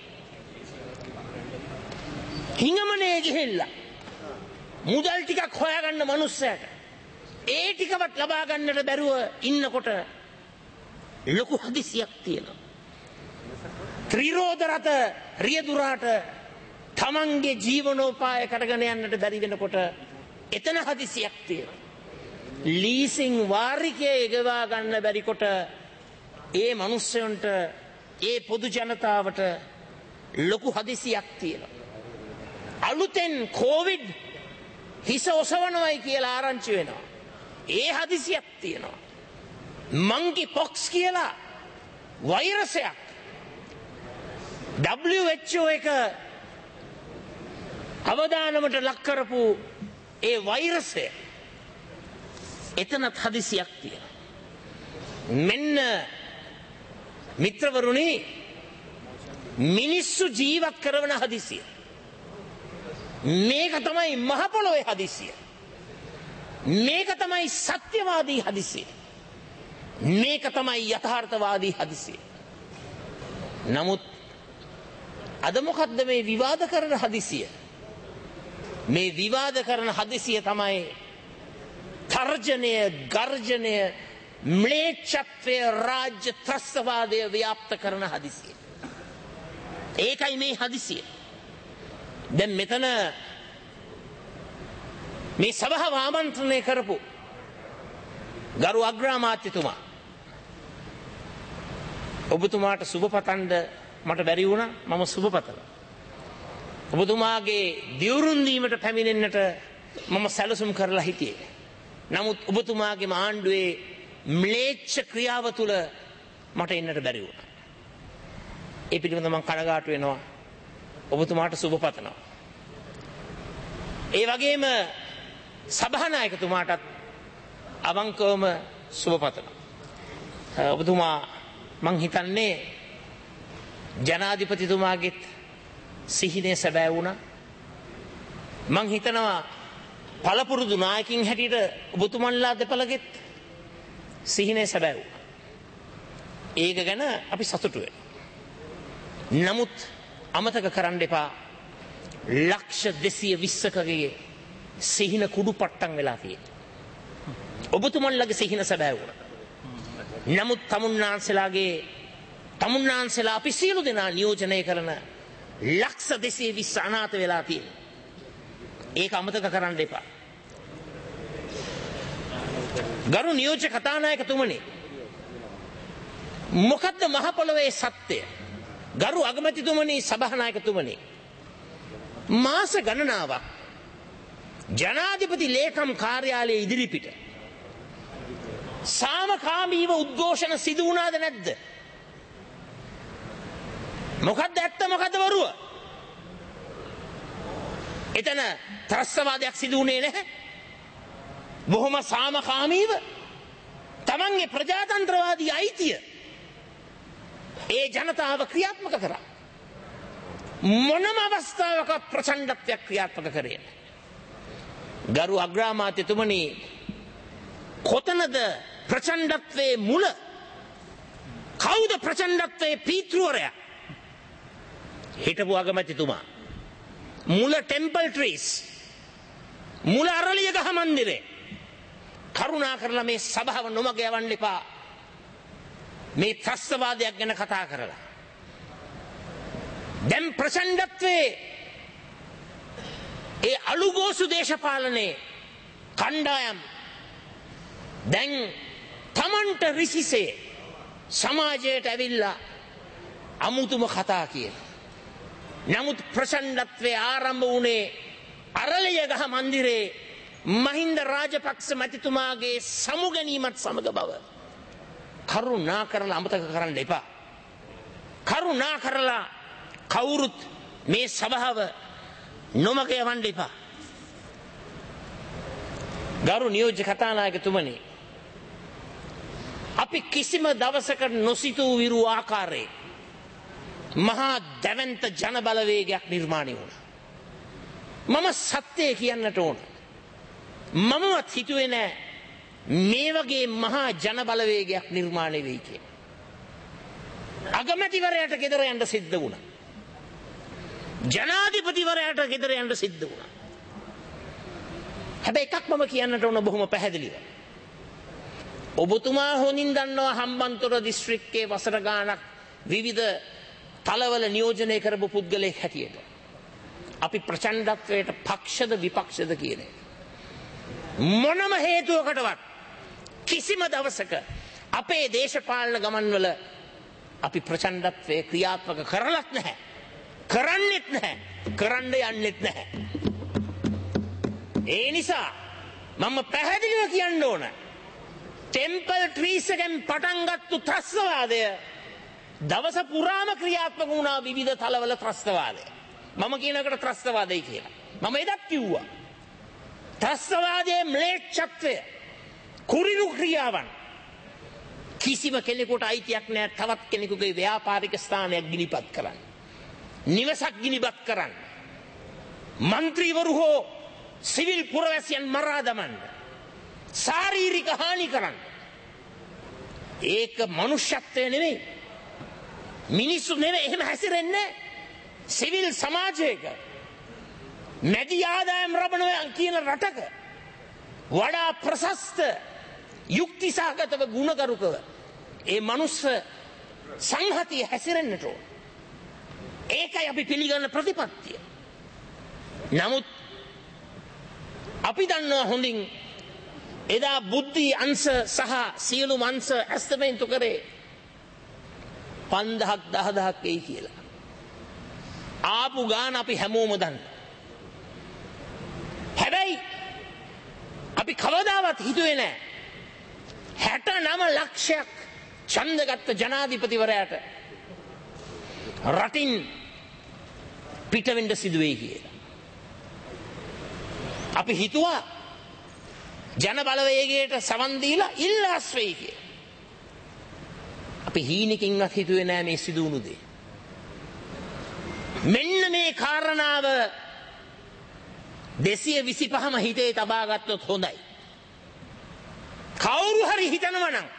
හිඟමනේ ගිහිල්ලා මුදල් ටිකක් හොයාගන්න මිනිස්සයාට ඒ ටිකවත් ලබා ගන්නට බැරුව ඉන්නකොට ලොකු හදිසියක් තියෙනවා. ත්‍රිරෝද රත රියදුරාට තමන්ගේ ජීවනෝපාය කරගෙන යන්නට බැරි වෙනකොට එතන හදිසියක් තියෙනවා. ලීසින් වාරිකයේ ගෙවා ගන්න බැරි කොට ඒ මිනිස්සුන්ට ඒ පොදු ජනතාවට ලොකු හදිසියක් තියෙනවා. අලුතෙන් කොවිඩ් හිස ඔසවනවයි කියලා ආරංචි වෙනවා. ඒ හදිසියක් තියෙනවා. මංකි පොක්ස් කියලා වෛරසයක් ඩබ්ලිව් එච් ඕ එක අවදානමට ලක් කරපු ඒ වෛරසය එතනත් හදිසියක් තියෙනවා. මෙන්න මිත්‍රවරුනි මිනිස්සු ජීවත් කරන හදිසිය. මේක තමයි මහ පොළොවේ හදිසිය. මේක තමයි සත්‍යවාදී හදිසිය. මේක තමයි යථාර්ථවාදී හදිසිය. නමුත් අද මොකද්ද මේ විවාද කරන හදිසිය? මේ විවාද කරන හදිසිය තමයි තර්ජනය, ගර්ජනය, ම්ලේච්ඡත්වය, රාජ්‍ය ත්‍රස්තවාදය ව්‍යාප්ත කරන හදිසිය. ඒකයි මේ හදිසිය. දැන් මෙතන මේ සභාව ආමන්ත්‍රණය කරපු ගරු අග්‍රාමාත්‍යතුමා, ඔබතුමාට සුබ පතන්න මට බැරි වුණා. මම සුබ පතලා ඔබතුමාගේ දියුරුම් දීමට පැමිණෙන්නට මම සැලසුම් කරලා හිටියේ. නමුත් ඔබතුමාගේම ආණ්ඩුවේ ම්ලේච්ඡ ක්‍රියාව තුළ මට එන්නට බැරි වුණා. ඒ පිළිබඳව මම කනගාටු වෙනවා. ඔබතුමාට සුබ පතනවා. ඒ වගේම සභානායකතුමාටත් අවංකවම සුබ පතනවා. ඔබතුමා මං හිතන්නේ ජනාධිපතිතුමාගෙත් සිහිනේ සැබෑ වුණා. මං හිතනවා පළපුරුදු නායකින් හැටියට ඔබතුමන්ලා දෙපළගෙත් සිහිනේ සැබෑ වුණා. ඒක ගැන අපි සතුටු වෙනවා. නමුත් අමතක කරන්න එපා, ලක්ෂ දෙසිය විස්සකගේ සිහින කුඩු පට්ටම් වෙලා තියෙනවා. ඔබතුමන්ලගේ සිහින සැබෑ වුණා. නමුත් තමුන්නාන්සලාගේ තමුන්නාන්සලා අපි සියලු දෙනා නියෝජනය කරන ලක්ෂ දෙසිය විස්ස අනාථ වෙලා තියෙනවා. ඒක අමතක කරන්න එපා. ගරු නියෝජ්‍ය කතානායකතුමනි, මොකද්ද මහ පොළොවේ සත්‍යය? ගරු අගමැතිතුමනි, සභානායකතුමනි, මාස ගණනාවක් ජනාධිපති ලේකම් කාර්යාලයේ ඉදිරිපිට සාමකාමීව උද්ඝෝෂණ සිදු වුණාද නැද්ද? මොකද්ද ඇත්ත, මොකද්ද බොරුව? එතන ත්‍රස්තවාදයක් සිදු වුණේ නැහැ. බොහොම සාමකාමීව තමන්ගේ ප්‍රජාතන්ත්‍රවාදී අයිතිය ඒ ජනතාව ක්‍රියාත්මක කරා. මොනම අවස්ථාවක ප්‍රචණ්ඩත්වයක් ක්‍රියාත්මක කරේ නැහැ. ගරු අග්‍රාමාත්‍යතුමනි, කොතනද ප්‍රචණ්ඩත්වයේ මුල? කවුද ප්‍රචණ්ඩත්වයේ පීතෘවරයා? හිටපු අගමැතිතුමා. මුල ටෙම්පල් ට්‍රීස්, මුල අරලිය ගහ මන්දිරේ. කරුණා කරලා මේ සභාව නොමග යවන්න එපා. මේ ත්‍රස්තවාදයක් ගැන කතා කරලා දැන් ප්‍රචණ්ඩත්වයේ ඒ අලුගෝසු දේශපාලනයේ කණ්ඩායම් දැන් තමන්ට රිසිසේ සමාජයට ඇවිල්ලා අමුතුම කතා කියන. නමුත් ප්‍රචණ්ඩත්වයේ ආරම්භ වුණේ අරලිය ගහ මන්දිරේ මහින්ද රාජපක්ෂ මැතිතුමාගේ සමුගැනීමත් සමග බව කරුණා කරලා අමතක කරන්න එපා. කරුණා කරලා කවුරුත් මේ සභාව නොමග යවන්න එපා. ගරු නියෝජ්‍ය කතානායකතුමනි, අපි කිසිම දවසක නොසිතූ විරු ආකාරයේ මහා දැවැන්ත ජන බලවේගයක් නිර්මාණය වුණා. මම සත්‍යය කියන්නට ඕන. මමවත් හිතුවේ නෑ මේ වගේ මහා ජන බලවේගයක් නිර්මාණය වෙයි කියලා. අගමැතිවරයාට ගෙදර යන්න සිද්ධ වුණා. ජනාධිපතිවරයාට ගෙදර යන්න සිද්ධ වුණා. හැබැයි එකක් මම කියන්නට ඕන බොහොම පැහැදිලිව. ඔබතුමා හොඳින් දන්නවා හම්බන්තොට දිස්ත්‍රික්කයේ වසර ගාණක් විවිධ තලවල නියෝජනය කරපු පුද්ගලයෙක් හැටියට අපි ප්‍රචණ්ඩත්වයට පක්ෂද විපක්ෂද කියන එක මොනම හේතුවකටවත් කිසිම දවසක අපේ දේශපාලන ගමන්වල අපි ප්‍රචණ්ඩත්වයේ ක්‍රියාත්මක කරලත් නැහැ, කරන්නෙත් නැහැ, කරන්න යන්නෙත් නැහැ. ඒ නිසා මම පැහැදිලිව කියන්න ඕන, ටෙම්පල් ට්‍රීස් එකෙන් පටන් ගත්තු ත්‍රස්තවාදය දවස පුරාම ක්‍රියාත්මක වුණා. විවිධ තලවල ත්‍රස්තවාදය. මම කියන එකට ත්‍රස්තවාදයි කියලා. මම එදත් කිව්වා. ත්‍රස්තවාදයේ ම්ලේච්ඡත්වය, කුරිරු ක්‍රියාවන් කිසිම කෙනෙකුට අයිතියක් නැහැ තවත් කෙනෙකුගේ ව්‍යාපාරික ස්ථානයක් ගිනිපත් කරන්න, නිවසක් ගිනිපත් කරන්න, මන්ත්‍රීවරු හෝ සිවිල් පුරවැසියන් මරා දමන්න, ශාරීරික හානි කරන්න. ඒක මනුෂ්‍යත්වය නෙවෙයි. මිනිස්සු නෙවෙයි එහෙම හැසිරෙන්නේ. සිවිල් සමාජයක මැදි ආදායම් ලබන කියන රටක වඩා ප්‍රශස්ත යුක්තිසහගතව ගුණකරුකව ඒ මනුස්ස සංහතිය හැසිරෙන්නට ඕන. ඒකයි අපි පිළිගන්න ප්‍රතිපත්තිය. නමුත් අපි දන්නවා හොඳින් එදා බුද්ධි අංශ සහ සියලුම අංශ ඇස්තමේන්තු කරේ පන්දහක් දහදහක් එයි කියලා. ආපු ගාන අපි හැමෝම දන්න. හැබැයි අපි කවදාවත් හිතුවේ නෑ හැට නම ලක්ෂයක් ඡන්දගත් ජනාධිපතිවරයාට රටින් පිටවෙන්න සිදුවේ කියලා. අපි හිතුවා ජන බලවේගයට සවන් දීලා ඉල්ලාස් වෙයි කියලා. අපි හීනකින්වත් හිතුවේ නෑ මේ සිදු වුණු දේ. මෙන්න මේ කාරණාව දෙසිය විසිපහම හිතේ තබා ගත්තොත් හොඳයි. කවුරු හරි හිතනවා නම්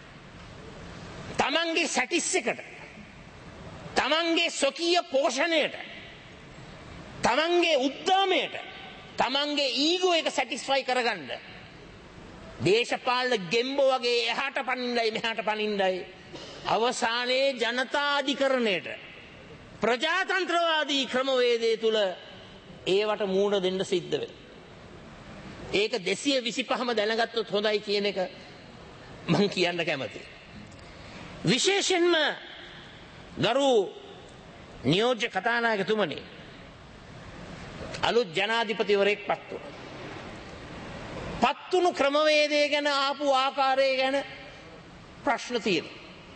තමන්ගේ සැටිස් එකට, තමන්ගේ ස්වකීය පෝෂණයට, තමන්ගේ උද්දාමයට, තමන්ගේ ඊගෝ එක සැටිස්ෆයි කරගන්න දේශපාලන ගෙම්බෝ වගේ එහාට පනින්නයි මෙහාට පනින්නයි අවසානයේ ජනතා අධිකරණයට ප්‍රජාතන්ත්‍රවාදී ක්‍රමවේදය තුල ඒවට මූණ දෙන්න සිද්ධ වෙනවා. ඒක දෙසිය විසිපහම දැනගත්තොත් හොඳයි කියන එක මම කියන්න කැමතියි. විශේෂයෙන්ම ගරු නියෝජ්‍ය කතානායකතුමනි, අලුත් ජනාධිපතිවරයෙක් පත් වුණා. පත් වුණු ක්‍රමවේදය ගැන ආපු ආකාරය ගැන ප්‍රශ්න තියෙනවා.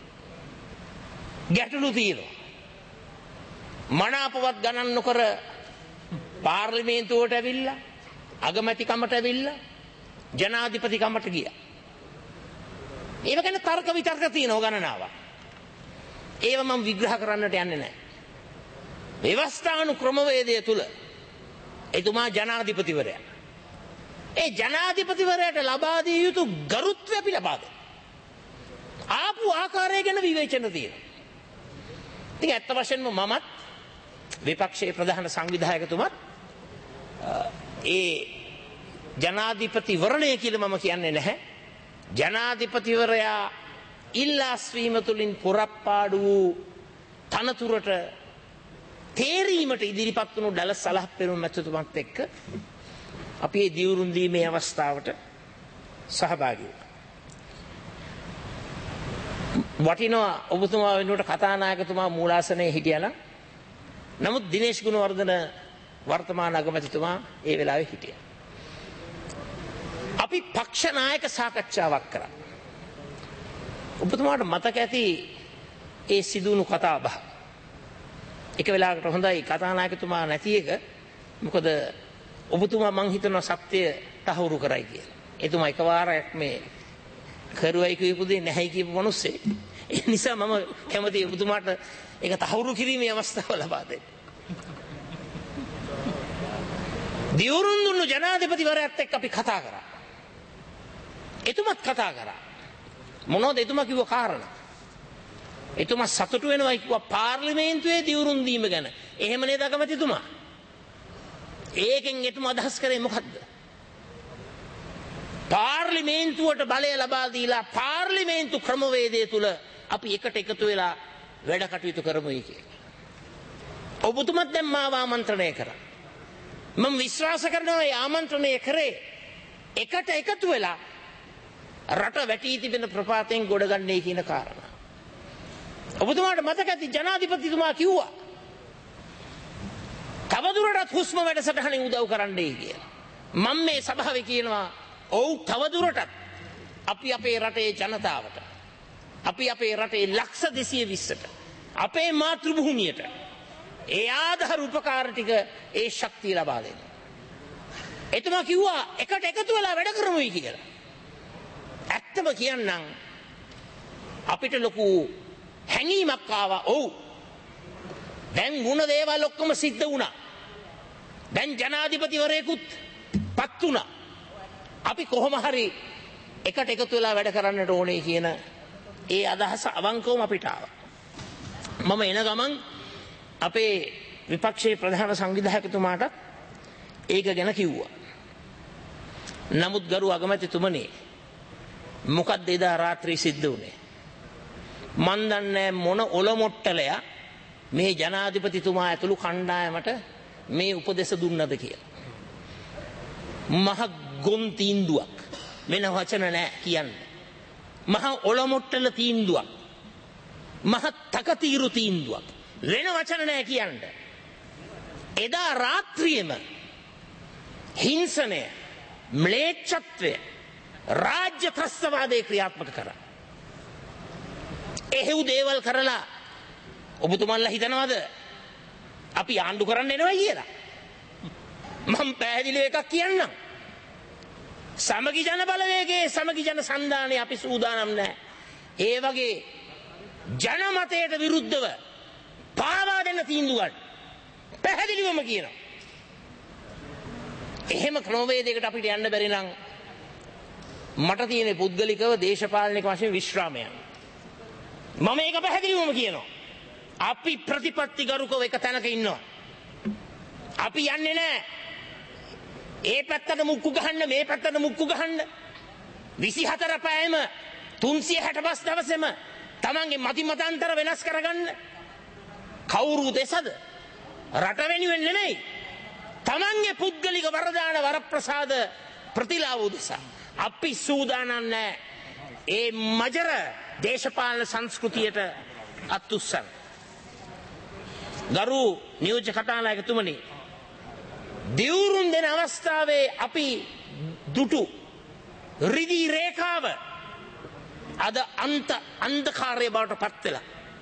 ගැටලු තියෙනවා. මනාපවත් ගණන් නොකර පාර්ලිමේන්තුවට ඇවිල්ලා අගමැතිකමට ඇවිල්ලා ජනාධිපතිකමට ගියා. ඒව ගැන තර්ක විතර්ක තියෙනවා ගණනාවක්. ඒව මම විග්‍රහ කරන්නට යන්නේ නැහැ. ව්‍යවස්ථානුක්‍රමවේදය තුල එතුමා ජනාධිපතිවරයා. ඒ ජනාධිපතිවරයාට ලබා දිය යුතු ගරුත්වය අපි ලබා දෙනවා. ආපු ආකාරය ගැන විවේචන තියෙනවා. ඉතින් ඇත්ත වශයෙන්ම මමත් විපක්ෂයේ ප්‍රධාන සංවිධායකතුමත් ඒ ජනාධිපතිවරණය කියලා මම කියන්නේ නැහැ. ජනාධිපතිවරයා ඉල්ලාස් වීම තුළින් පුරප්පාඩු වූ තනතුරට තේරීමට ඉදිරිපත් වුණු ඩලස් සලහප්පෙරුම් මැතිතුමත් එක්ක අපි මේ දියුරුම් දීමේ අවස්ථාවට සහභාගී වුණා. වටිනවා ඔබතුමා වෙනුවට කතානායකතුමා මූලාසනයේ හිටියනම්. නමුත් දිනේෂ් ගුණවර්ධන වර්තමාන අගමැතිතුමා ඒ වෙලාවේ හිටියා. අපි පක්ෂ නායක සාකච්ඡාවක් කරා. ඔබතුමාට මතක ඇති ඒ සිදුණු කතා බහ. එක වෙලාවකට හොඳයි කතානායකතුමා නැති එක. මොකද ඔබතුමා මං හිතනවා සත්‍ය තහවුරු කරයි කියලා. එතුමා එකවරක් මේ කරුවයි කියපු දෙයක් නැහැයි කියපු මිනිස්සේ. ඒ නිසා මම කැමතියි ඔබතුමාට ඒක තහවුරු කිරීමේ අවස්ථාව ලබා දෙන්න. දියුරුම් දුන්නු ජනාධිපතිවරයාත් එක්ක අපි කතා කරා. එතුමත් කතා කරා. මොනවද එතුමා කිව්ව කාරණා? එතුමා සතුටු වෙනවා කිව්වා පාර්ලිමේන්තුවේ දියුරුම් දීම ගැන. එහෙම නේද අගමැතිතුමා? ඒකෙන් එතුමා අදහස් කරේ මොකද්ද? පාර්ලිමේන්තුවට බලය ලබා දීලා පාර්ලිමේන්තු ක්‍රමවේදය තුල අපි එකට එකතු වෙලා වැඩ කටයුතු කරමුයි කියලා. ඔබතුමත් දැන් මාව ආමන්ත්‍රණය කරා. මම විශ්වාස කරනවා මේ ආමන්ත්‍රණය කරේ එකට එකතු වෙලා රට වැටී තිබෙන ප්‍රපාතයෙන් ගොඩගන්නේ කියන කාරණා. ඔබතුමාට මතක ඇති ජනාධිපතිතුමා කිව්වා තවදුරටත් හුස්ම වැඩසටහනින් උදව් කරන්නයි කියලා. මම මේ සභාවේ කියනවා ඔව් තවදුරටත් අපි අපේ රටේ ජනතාවට, අපි අපේ රටේ ලක්ෂ දෙසිය විස්සට, අපේ මාතෘ භූමියට ඒ ආධාර උපකාර ටික ඒ ශක්තිය ලබා දෙන්න. එතුමා කිව්වා එකට එකතු වෙලා වැඩ කරමුයි කියලා. ඇත්තම කියන්නම් අපිට ලොකු හැඟීමක් ආවා. ඔව් දැන් වුණ දේවල් ඔක්කොම සිද්ධ වුණා. දැන් ජනාධිපතිවරයෙකුත් පත් වුණා. අපි කොහොම හරි එකට එකතු වෙලා වැඩ කරන්නට ඕනේ කියන ඒ අදහස අවංකවම අපිට ආවා. මම එන ගමන් අපේ විපක්ෂයේ ප්‍රධාන සංවිධායකතුමාට ඒක ගැන කිව්වා. නමුත් ගරු අගමැතිතුමනි මොකක්ද එදා රාත්‍රී සිද්ධ වුණේ? මන් දන්නේ මොන ඔලොමොට්ටලයා මේ ජනාධිපතිතුමා ඇතුළු කණ්ඩායමට මේ උපදෙස් දුන්නද කියලා. මහ ගොන් තීන්දුවක් වෙන වචන නැහැ කියන්නේ. මහ ඔලොමොට්ටල තීන්දුවක්. මහ තකතිරු තීන්දුවක් වෙන වචන නැහැ කියන්නේ. එදා රාත්‍රියේම හිංසනය, ම්ලේච්ඡත්වය, රාජ්‍ය ත්‍රස්තවාදයේ ක්‍රියාත්මක කරා. එහෙව් දේවල් කරලා ඔබතුමන්ලා හිතනවද අපි ආණ්ඩු කරන්න එනවා කියලා? මම පැහැදිලිව එකක් කියන්නම්. සමගි ජන බලවේගයේ සමගි ජන සන්ධානයේ අපි සූදානම් නැහැ. ඒ වගේ ජනමතයට විරුද්ධව පාවා දෙන්න තීන්දුව ගන්න. පැහැදිලිවම කියනවා. එහෙම ක්‍රමවේදයකට අපිට යන්න බැරි නම් මට තියෙන පුද්ගලිකව දේශපාලනික වශයෙන් විශ්‍රාමයක්. මම ඒක පැහැදිලිවම කියනවා. අපි ප්‍රතිපත්තිගරුකව එක තැනක ඉන්නවා. අපි යන්නේ නැහැ ඒ පැත්තට මුක්කු ගහන්න මේ පැත්තට මුක්කු ගහන්න. විසිහතර පැයම තුන්සිය හැට පහ දවසෙම තමන්ගේ මති මතාන්තර වෙනස් කරගන්න. කවුරු දෙසද? රට වෙනුවෙන් නෙමෙයි. තමන්ගේ පුද්ගලික වරදාන වරප්‍රසාද ප්‍රතිලාභ උදෙසා අපි සූදානම් නැහැ ඒ මජර දේශපාලන සංස්කෘතියට අත්උස්සන්. ගරු නියෝජ්‍ය කතානායකතුමනි, දිවුරුම් දෙන අවස්ථාවේ අපි දුටු රිදී රේඛාව අද අන්ත අන්ධකාරය බවට පත් වෙලා.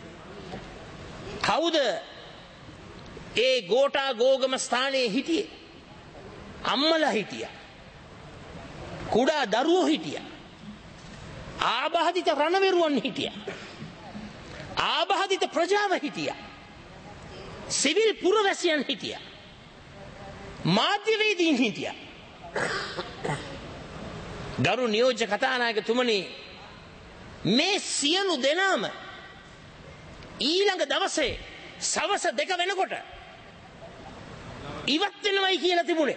කවුද ඒ ගෝඨා ගෝගම ස්ථානයේ හිටියේ? අම්මලා හිටියා. කුඩා දරුවෝ හිටියා. ආබාධිත රණවිරුවන් හිටියා. ආබාධිත ප්‍රජාව හිටියා. සිවිල් පුරවැසියන් හිටියා. මාධ්‍යවේදීන් හිටියා. ගරු නියෝජ්‍ය කතානායකතුමනි, මේ සියලු දෙනාම ඊළඟ දවසේ සවස දෙක වෙනකොට ඉවත් වෙනවයි කියලා තිබුණේ.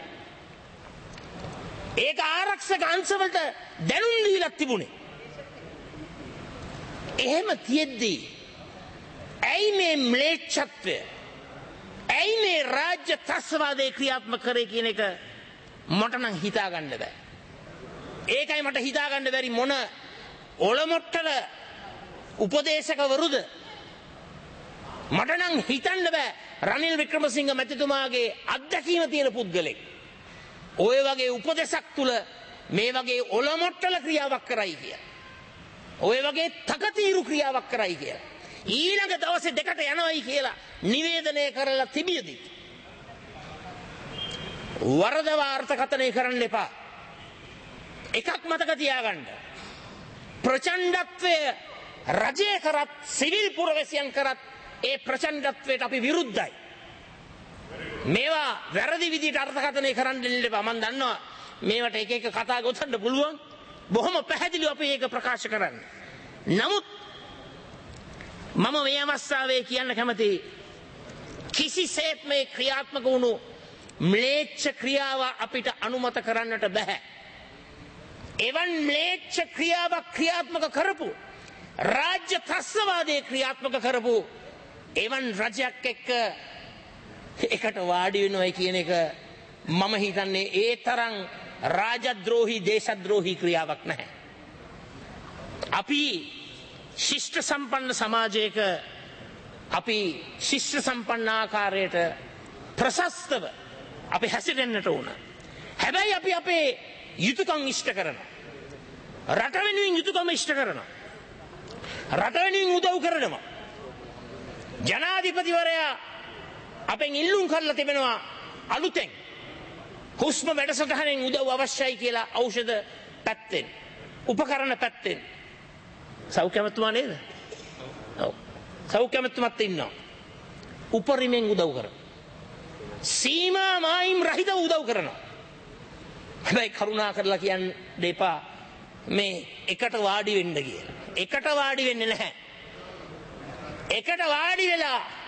ඒක ආරක්ෂක අංශවලට දැනුම් දීලා තිබුණේ. එහෙම තියෙද්දී ඇයි මේ ම්ලේච්ඡත්වය, ඇයි මේ රාජ්‍ය ත්‍රස්තවාදයේ ක්‍රියාත්මක කරේ කියන එක මට නම් හිතා ගන්න බෑ. ඒකයි මට හිතා ගන්න බැරි මොන ඔලොමොට්ටල උපදේශකවරුද. මට නම් හිතන්න බෑ රනිල් වික්‍රමසිංහ මැතිතුමාගේ අත්දැකීම තියෙන පුද්ගලෙක් ඔය වගේ උපදේශක් තුල මේ වගේ ඔලොමොට්ටල ක්‍රියාවක් කරයි කියලා. ඔය වගේ තකතිරු ක්‍රියාවක් කරයි කියලා. ඊළඟ දවසේ දෙකට යනවයි කියලා නිවේදනය කරලා තිබියදී වරදව අර්ථකථනය කරන්න එපා. එකක් මතක තියාගන්න. ප්‍රචණ්ඩත්වය රජය කරත් සිවිල් පුරවැසියන් කරත් ඒ ප්‍රචණ්ඩත්වයට අපි විරුද්ධයි. මේවා වැරදි විදිහට අර්ථකථනය කරන්න දෙන්න එපා. මම දන්නවා මේවට එක එක කතා ගොතන්න පුළුවන්. බොහොම පැහැදිලිව අපි ඒක ප්‍රකාශ කරන්න. නමුත් මම මේ අවස්ථාවේ කියන්න කැමති කිසිසේත් මේ ක්‍රියාත්මක වුණු ම්ලේච්ඡ ක්‍රියාව අපිට අනුමත කරන්නට බෑ. එවන් ම්ලේච්ඡ ක්‍රියාවක් ක්‍රියාත්මක කරපු රාජ්‍ය ත්‍රස්තවාදයේ ක්‍රියාත්මක කරපු එවන් රජයක් එක්ක එකට වාඩි වෙනවයි කියන එක මම හිතන්නේ ඒ තරම් රාජද්‍රෝහී දේශද්‍රෝහී ක්‍රියාවක් නැහැ. අපි ශිෂ්ට සම්පන්න සමාජයක අපි ශිෂ්ට සම්පන්න ආකාරයට ප්‍රශස්තව අපි හැසිරෙන්නට ඕන. හැබැයි අපි අපේ යුතුයකම් ඉෂ්ට කරනවා. රට වෙනුවෙන් යුතුයකම් ඉෂ්ට කරනවා. රට වෙනුවෙන් උදව් කරනවා. ජනාධිපතිවරයා අපෙන් ඉල්ලුම් කරලා තිබෙනවා අලුතෙන් හුස්ම වැඩසටහනෙන් උදව් අවශ්‍යයි කියලා ඖෂධ පැත්තෙන්, උපකරණ පැත්තෙන්. සෞඛ්‍ය අමාත්‍යතුමා නේද? ඔව්. සෞඛ්‍ය අමාත්‍යතුමාත් ඉන්නවා. උපරිමෙන් උදව් කරනවා. සීමා මායිම් රහිත උදව් කරනවා. හැබැයි කරුණා කරලා කියන්න දෙපා මේ එකට වාඩි වෙන්න කියලා. එකට වාඩි වෙන්නේ නැහැ. එකට වාඩි වෙලා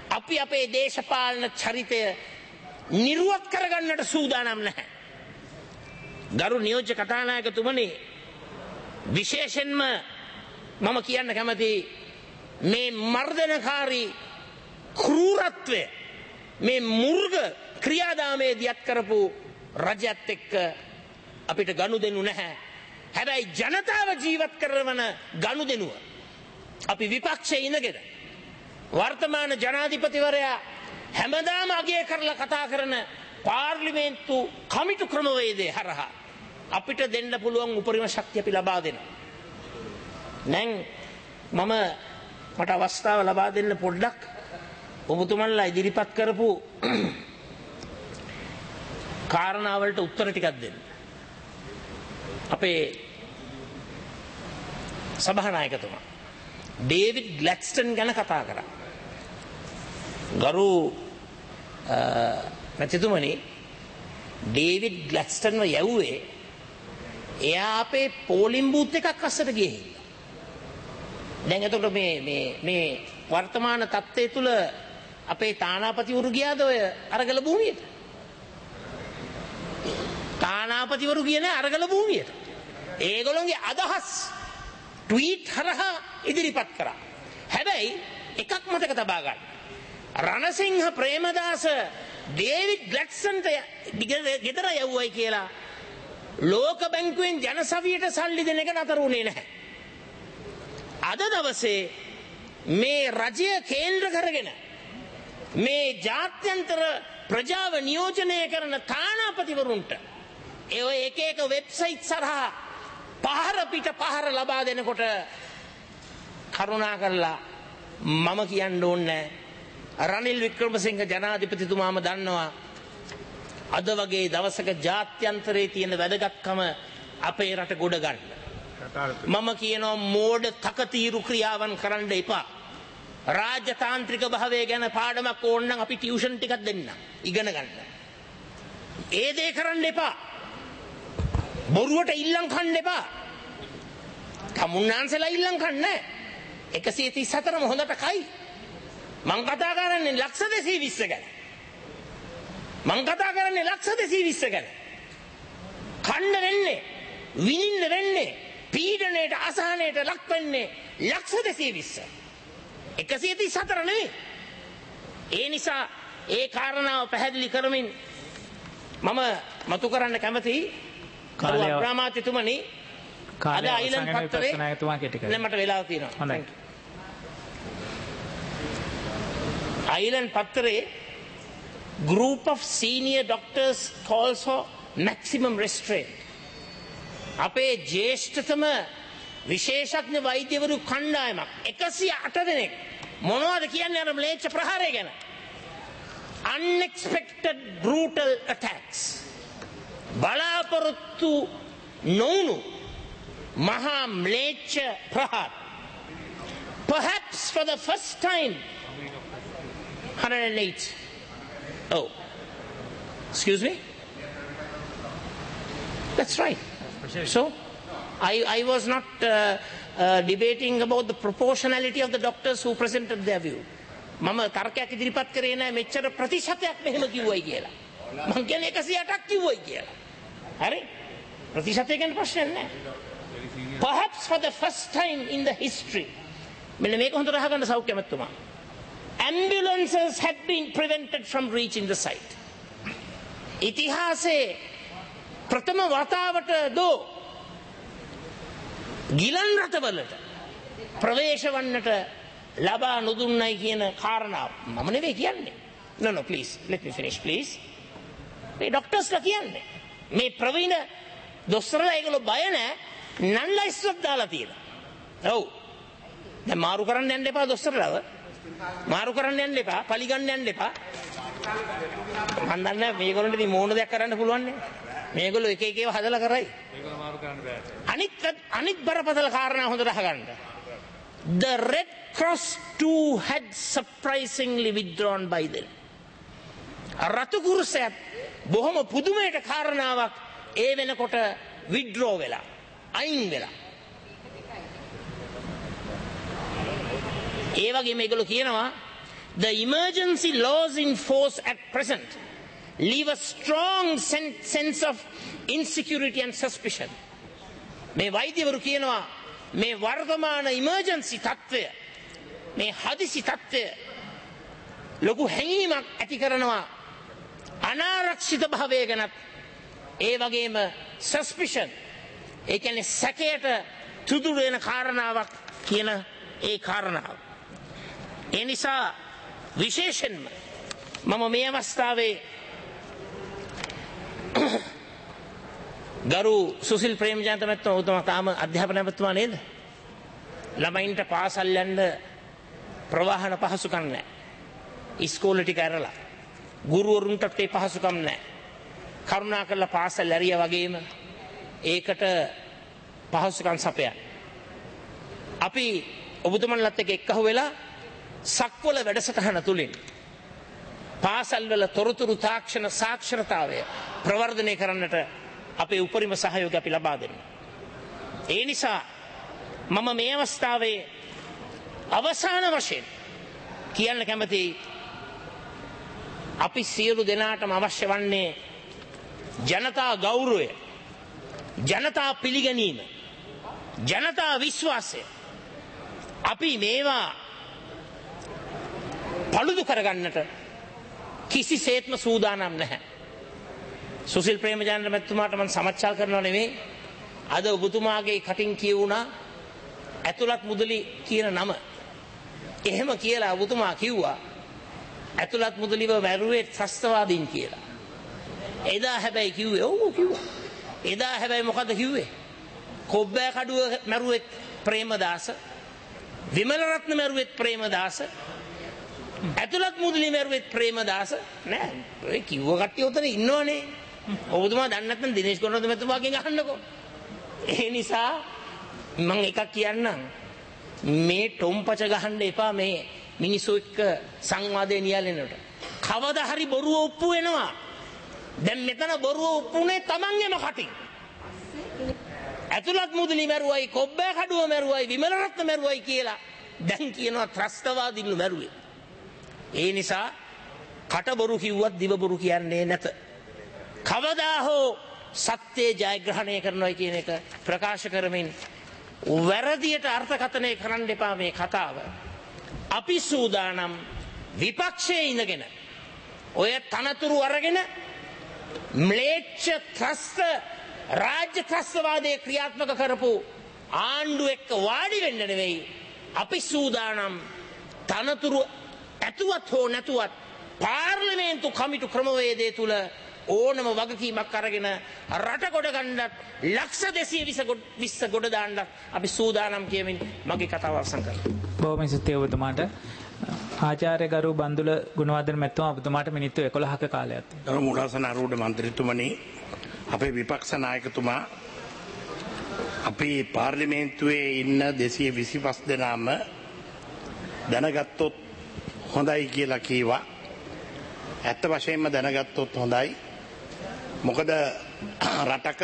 අපි අපේ දේශපාලන චරිතය නිර්වත් කරගන්නට සූදානම් නැහැ. ගරු නියෝජ්‍ය කතානායකතුමනි, විශේෂයෙන්ම මම කියන්න කැමති මේ මර්ධනකාරී ක්‍රූරත්වය, මේ මුර්ග ක්‍රියාදාමයේ දියත් කරපු රජයත් එක්ක අපිට ගනුදෙනු නැහැ. හැබැයි ජනතාව ජීවත් කරවන ගනුදෙනුව අපි විපක්ෂයේ ඉඳගෙන වර්තමාන ජනාධිපතිවරයා හැමදාම අගය කරලා කතා කරන පාර්ලිමේන්තු කමිටු ක්‍රමවේදය හරහා අපිට දෙන්න පුළුවන් උපරිම ශක්තිය අපි ලබා දෙනවා. දැන් මම මට අවස්ථාව ලබා දෙන්න පොඩ්ඩක් ඔබතුමන්ලා ඉදිරිපත් කරපු කාරණාවලට උත්තර ටිකක් දෙන්න. අපේ සභානායකතුමා ඩේවිඩ් ග්ලැඩ්ස්ටන් ගැන කතා කරා. ගරු මැතිතුමනි, ඩේවිඩ් ග්ලැඩ්ස්ටන්ව යවුවේ එයා අපේ පෝලිං බූත් එකක් අස්සට ගියේ. දැන් එතකොට මේ මේ මේ වර්තමාන තත්ත්වය තුල අපේ තානාපතිවරු ගියාද ඔය අරගල භූමියට? තානාපතිවරු ගියේ නෑ අරගල භූමියට. ඒගොල්ලෝගේ අදහස් ට්වීට් හරහා ඉදිරිපත් කරා. හැබැයි එකක් මතක තබා ගන්න. රණසිංහ ප්‍රේමදාස ඩේවිඩ් ග්ලැඩ්ස්ටන්ට ගෙදර යවුවයි කියලා ලෝක බැංකුවෙන් ජනසවියට සල්ලි දෙන එක නතර වුණේ නැහැ. අද දවසේ මේ රජය කේන්ද්‍ර කරගෙන මේ ජාත්‍යන්තර ප්‍රජාව නියෝජනය කරන තානාපතිවරුන්ට ඒ එක එක වෙබ්සයිට් සරහා පහර පිට පහර ලබා දෙනකොට කරුණා කරලා මම කියන්න ඕනේ රනිල් වික්‍රමසිංහ ජනාධිපතිතුමාම දන්නවා අද වගේ දවසක ජාත්‍යන්තරයේ තියෙන වැදගත්කම අපේ රට ගොඩ ගන්න. මම කියනවා මෝඩ තකතිරු ක්‍රියාවන් කරන්න එපා. රාජතාන්ත්‍රික භාවය ගැන පාඩමක් ඕන නම් අපි ටියුෂන් ටිකක් දෙන්න ඉගෙන ගන්න. ඒ දේ කරන්න එපා. බොරුවට ඉල්ලම් කන්න එපා. තමුන්නාන්සලා ඉල්ලම් කන්නේ එකසිය තිස් හතරම හොඳට කයි. මං කතා කරන්නේ ලක්ෂ දෙසිය විස්ස ගැන. මං කතා කරන්නේ ලක්ෂ දෙසිය විස්ස ගැන. කන්න වෙන්නේ, විඳින්න වෙන්නේ, පීඩනයට අසහනයට ලක් වෙන්නේ ලක්ෂ දෙසිය විස්ස. එකසිය තිස් හතර නෙවෙයි. ඒ නිසා ඒ කාරණාව පැහැදිලි කරමින් මම මතු කරන්න කැමතියි කරු අග්‍රාමාත්‍යතුමනි අද අයිලන්ඩ් පත්තරේ නෑ මට වෙලාව තියෙනවා. අයිලන්ඩ් පත්තරේ group of senior doctors calls for maximum restraint. අපේ ජේෂ්ඨතම විශේෂඥ වෛද්‍යවරු කණ්ඩායමක් එකසිය අට දෙනෙක් මොනවද කියන්නේ අර ම්ලේච්ඡ ප්‍රහාරය ගැන? unexpected brutal attacks. බලාපොරොත්තු නොවුණු මහා ම්ලේච්ඡ ප්‍රහාර. Perhaps for the first time one hundred eight. Oh, excuse me? That's right. So, I, I was not uh, uh, debating about the proportionality of the doctors who presented their view. මම තර්කයක් ඉදිරිපත් කරේ නැහැ මෙච්චර ප්‍රතිශතයක් මෙහෙම කිව්වයි කියලා. මං කියන්නේ එකසිය අටක් කිව්වයි කියලා. හරි? ප්‍රතිශතය ගැන ප්‍රශ්නයක් නැහැ. Perhaps for the first time in the history. මෙන්න මේක හොඳට අහගන්න සෞඛ්‍ය මැතිතුමා. Ambulances had been prevented from reaching the site. ඉතිහාසයේ ප්‍රථම වතාවට දෝ ගිලන් රටවලට ප්‍රවේශ වන්නට ලබා නොදුන්නයි කියන කාරණාව මම නෙවෙයි කියන්නේ. No no please let me finish please. මේ ડોක්ටර්ස්ලා කියන්නේ මේ ප්‍රවීණ දොස්තරලා ඒගොල්ලෝ බය නැහැ නන් ලයිස්ට් දාලා තියෙනවා. ඔව්. දැන් මාරු කරන්න යන්න එපා දොස්තරලාව. මාරු කරන්න යන්න එපා, පලි ගන්න යන්න එපා. මම දන්නේ මේගොල්ලන්ට ඉතින් මොන දෙයක් කරන්න පුළුවන් නේ. මේගොල්ලෝ එක එක ඒවා හදලා කරයි. මේගොල්ලෝ මාරු කරන්න බෑ. අනිත් අනිත් බරපතල කාරණා හොඳට අහගන්න. The Red Cross too had surprisingly withdrawn by then. රතු කුරුසයත් බොහොම පුදුමයට කාරණාවක් ඒ වෙනකොට withdraw වෙලා අයින් වෙලා. ඒ වගේ මේගොල්ලෝ කියනවා The emergency laws in force at present leave a strong sen- sense of insecurity and suspicion. මේ වෛද්‍යවරු කියනවා මේ වර්තමාන ඉමර්ජන්සි තත්ත්වය මේ හදිසි තත්ත්වය ලොකු හැඟීමක් ඇති කරනවා අනාරක්ෂිත භාවය ගැනත් ඒ වගේම සස්පිෂන් ඒ කියන්නේ සැකයට තුදුරු වෙන කාරණාවක් කියන ඒ කාරණාව. ඒ නිසා විශේෂයෙන්ම මම මේ අවස්ථාවේ ගරු සුසිල් ප්‍රේමජයන්ත මහත්මයා ඔබතුමා තාම අධ්‍යාපන මහත්මයා නේද? ළමයින්ට පාසල් යන්න ප්‍රවාහන පහසුකම් නැහැ. ඉස්කෝලේ ටික ඇරලා ගුරුවරුන්ටත් ඒ පහසුකම් නැහැ. කරුණාකරලා පාසල් ඇරියා වගේම ඒකට පහසුකම් සපයන්න. අපි ඔබතුමන්ලත් එක්ක එක්කහුව වෙලා සක්වල වැඩසටහන තුලින් පාසල් වල තොරතුරු තාක්ෂණ සාක්ෂරතාවය ප්‍රවර්ධනය කරන්නට අපේ උපරිම සහයෝගය අපි ලබා දෙන්න. ඒ නිසා මම මේ අවස්ථාවේ අවසාන වශයෙන් කියන්න කැමති අපි සියලු දෙනාටම අවශ්‍ය වන්නේ ජනතා ගෞරවය, ජනතා පිළිගැනීම, ජනතා විශ්වාසය. අපි මේවා පළුදු කරගන්නට කිසිසේත්ම සූදානම් නැහැ. සුසිල් ප්‍රේමජයන්ත මහත්මයාට මම සමච්චල් කරනව නෙමෙයි. අද ඔබතුමාගේ කටින් කියුණා ඇතුළත් මුදලි කියන නම. එහෙම කියලා ඔබතුමා කිව්වා ඇතුළත් මුදලිව මැරුවේ ත්‍රස්තවාදීන් කියලා. එදා හැබැයි කිව්වේ ඔව් කිව්වා. එදා හැබැයි මොකද කිව්වේ? කොබ්බෑ කඩුව මැරුවේ ප්‍රේමදාස, විමලරත්න මැරුවේ ප්‍රේමදාස, ඇතුළත් මුදලි මැරුවේ ප්‍රේමදාස නෑ. ඔය කිව්ව කට්ටිය උතන ඉන්නවනේ. ඔබතුමා දන්නේ නැත්නම් දිනේෂ් ගුණවර්ධන මහත්මයාගෙන් අහන්නකෝ. ඒ නිසා මම එකක් කියන්නම්. මේ ටොම්පච ගහන්න එපා මේ මිනිස්සු එක්ක සංවාදේ නියැලෙනට. කවදා හරි බොරුව ඔප්පු වෙනවා. දැන් මෙතන බොරුව ඔප්පුනේ තමන්ගේම කටින්. ඇතුළත් මුදලි මැරුවයි, කොබ්බෑ කඩුව මැරුවයි, විමලරත්න මැරුවයි කියලා දැන් කියනවා ත්‍රස්තවාදීන් මැරුවේ. ඒ නිසා කට බොරු කිව්වත් දිව බොරු කියන්නේ නැත. කවදා හෝ සත්‍යය ජයග්‍රහණය කරනවා කියන එක ප්‍රකාශ කරමින් වැරදියට අර්ථකථනය කරන්න එපා මේ කතාව. අපි සූදානම් විපක්ෂයේ ඉඳගෙන ඔය තනතුරු අරගෙන ම්ලේච්ඡ ත්‍රස්ත රාජ්‍ය ත්‍රස්තවාදයේ ක්‍රියාත්මක කරපු ආණ්ඩුව එක්ක වාඩි වෙන්න නෙවෙයි. අපි සූදානම් තනතුරු ඇතුවත් හෝ නැතුවත් පාර්ලිමේන්තු කමිටු ක්‍රමවේදය තුල ඕනම වගකීමක් අරගෙන රට ගොඩ ගන්නත් ලක්ෂ දෙසිය විස්ස ගොඩ දාන්නත් අපි සූදානම් කියමින් මගේ කතාව අවසන් කරනවා. බොහොම ස්තුතියි ඔබතුමාට. ආචාර්ය ගරු බන්දුල ගුණවර්ධන මැතිතුමා ඔබතුමාට මිනිත්තු එකොළහක කාලයක් තියෙනවා. ගරු මුලාසන ආරූඪ මන්ත්‍රීතුමනි, අපේ විපක්ෂ නායකතුමා අපි පාර්ලිමේන්තුවේ ඉන්න දෙසිය විසිපස් දෙනාම දැනගත්තොත් හොඳයි කියලා කීවා. ඇත්ත වශයෙන්ම දැනගත්තොත් හොඳයි. මොකද රටක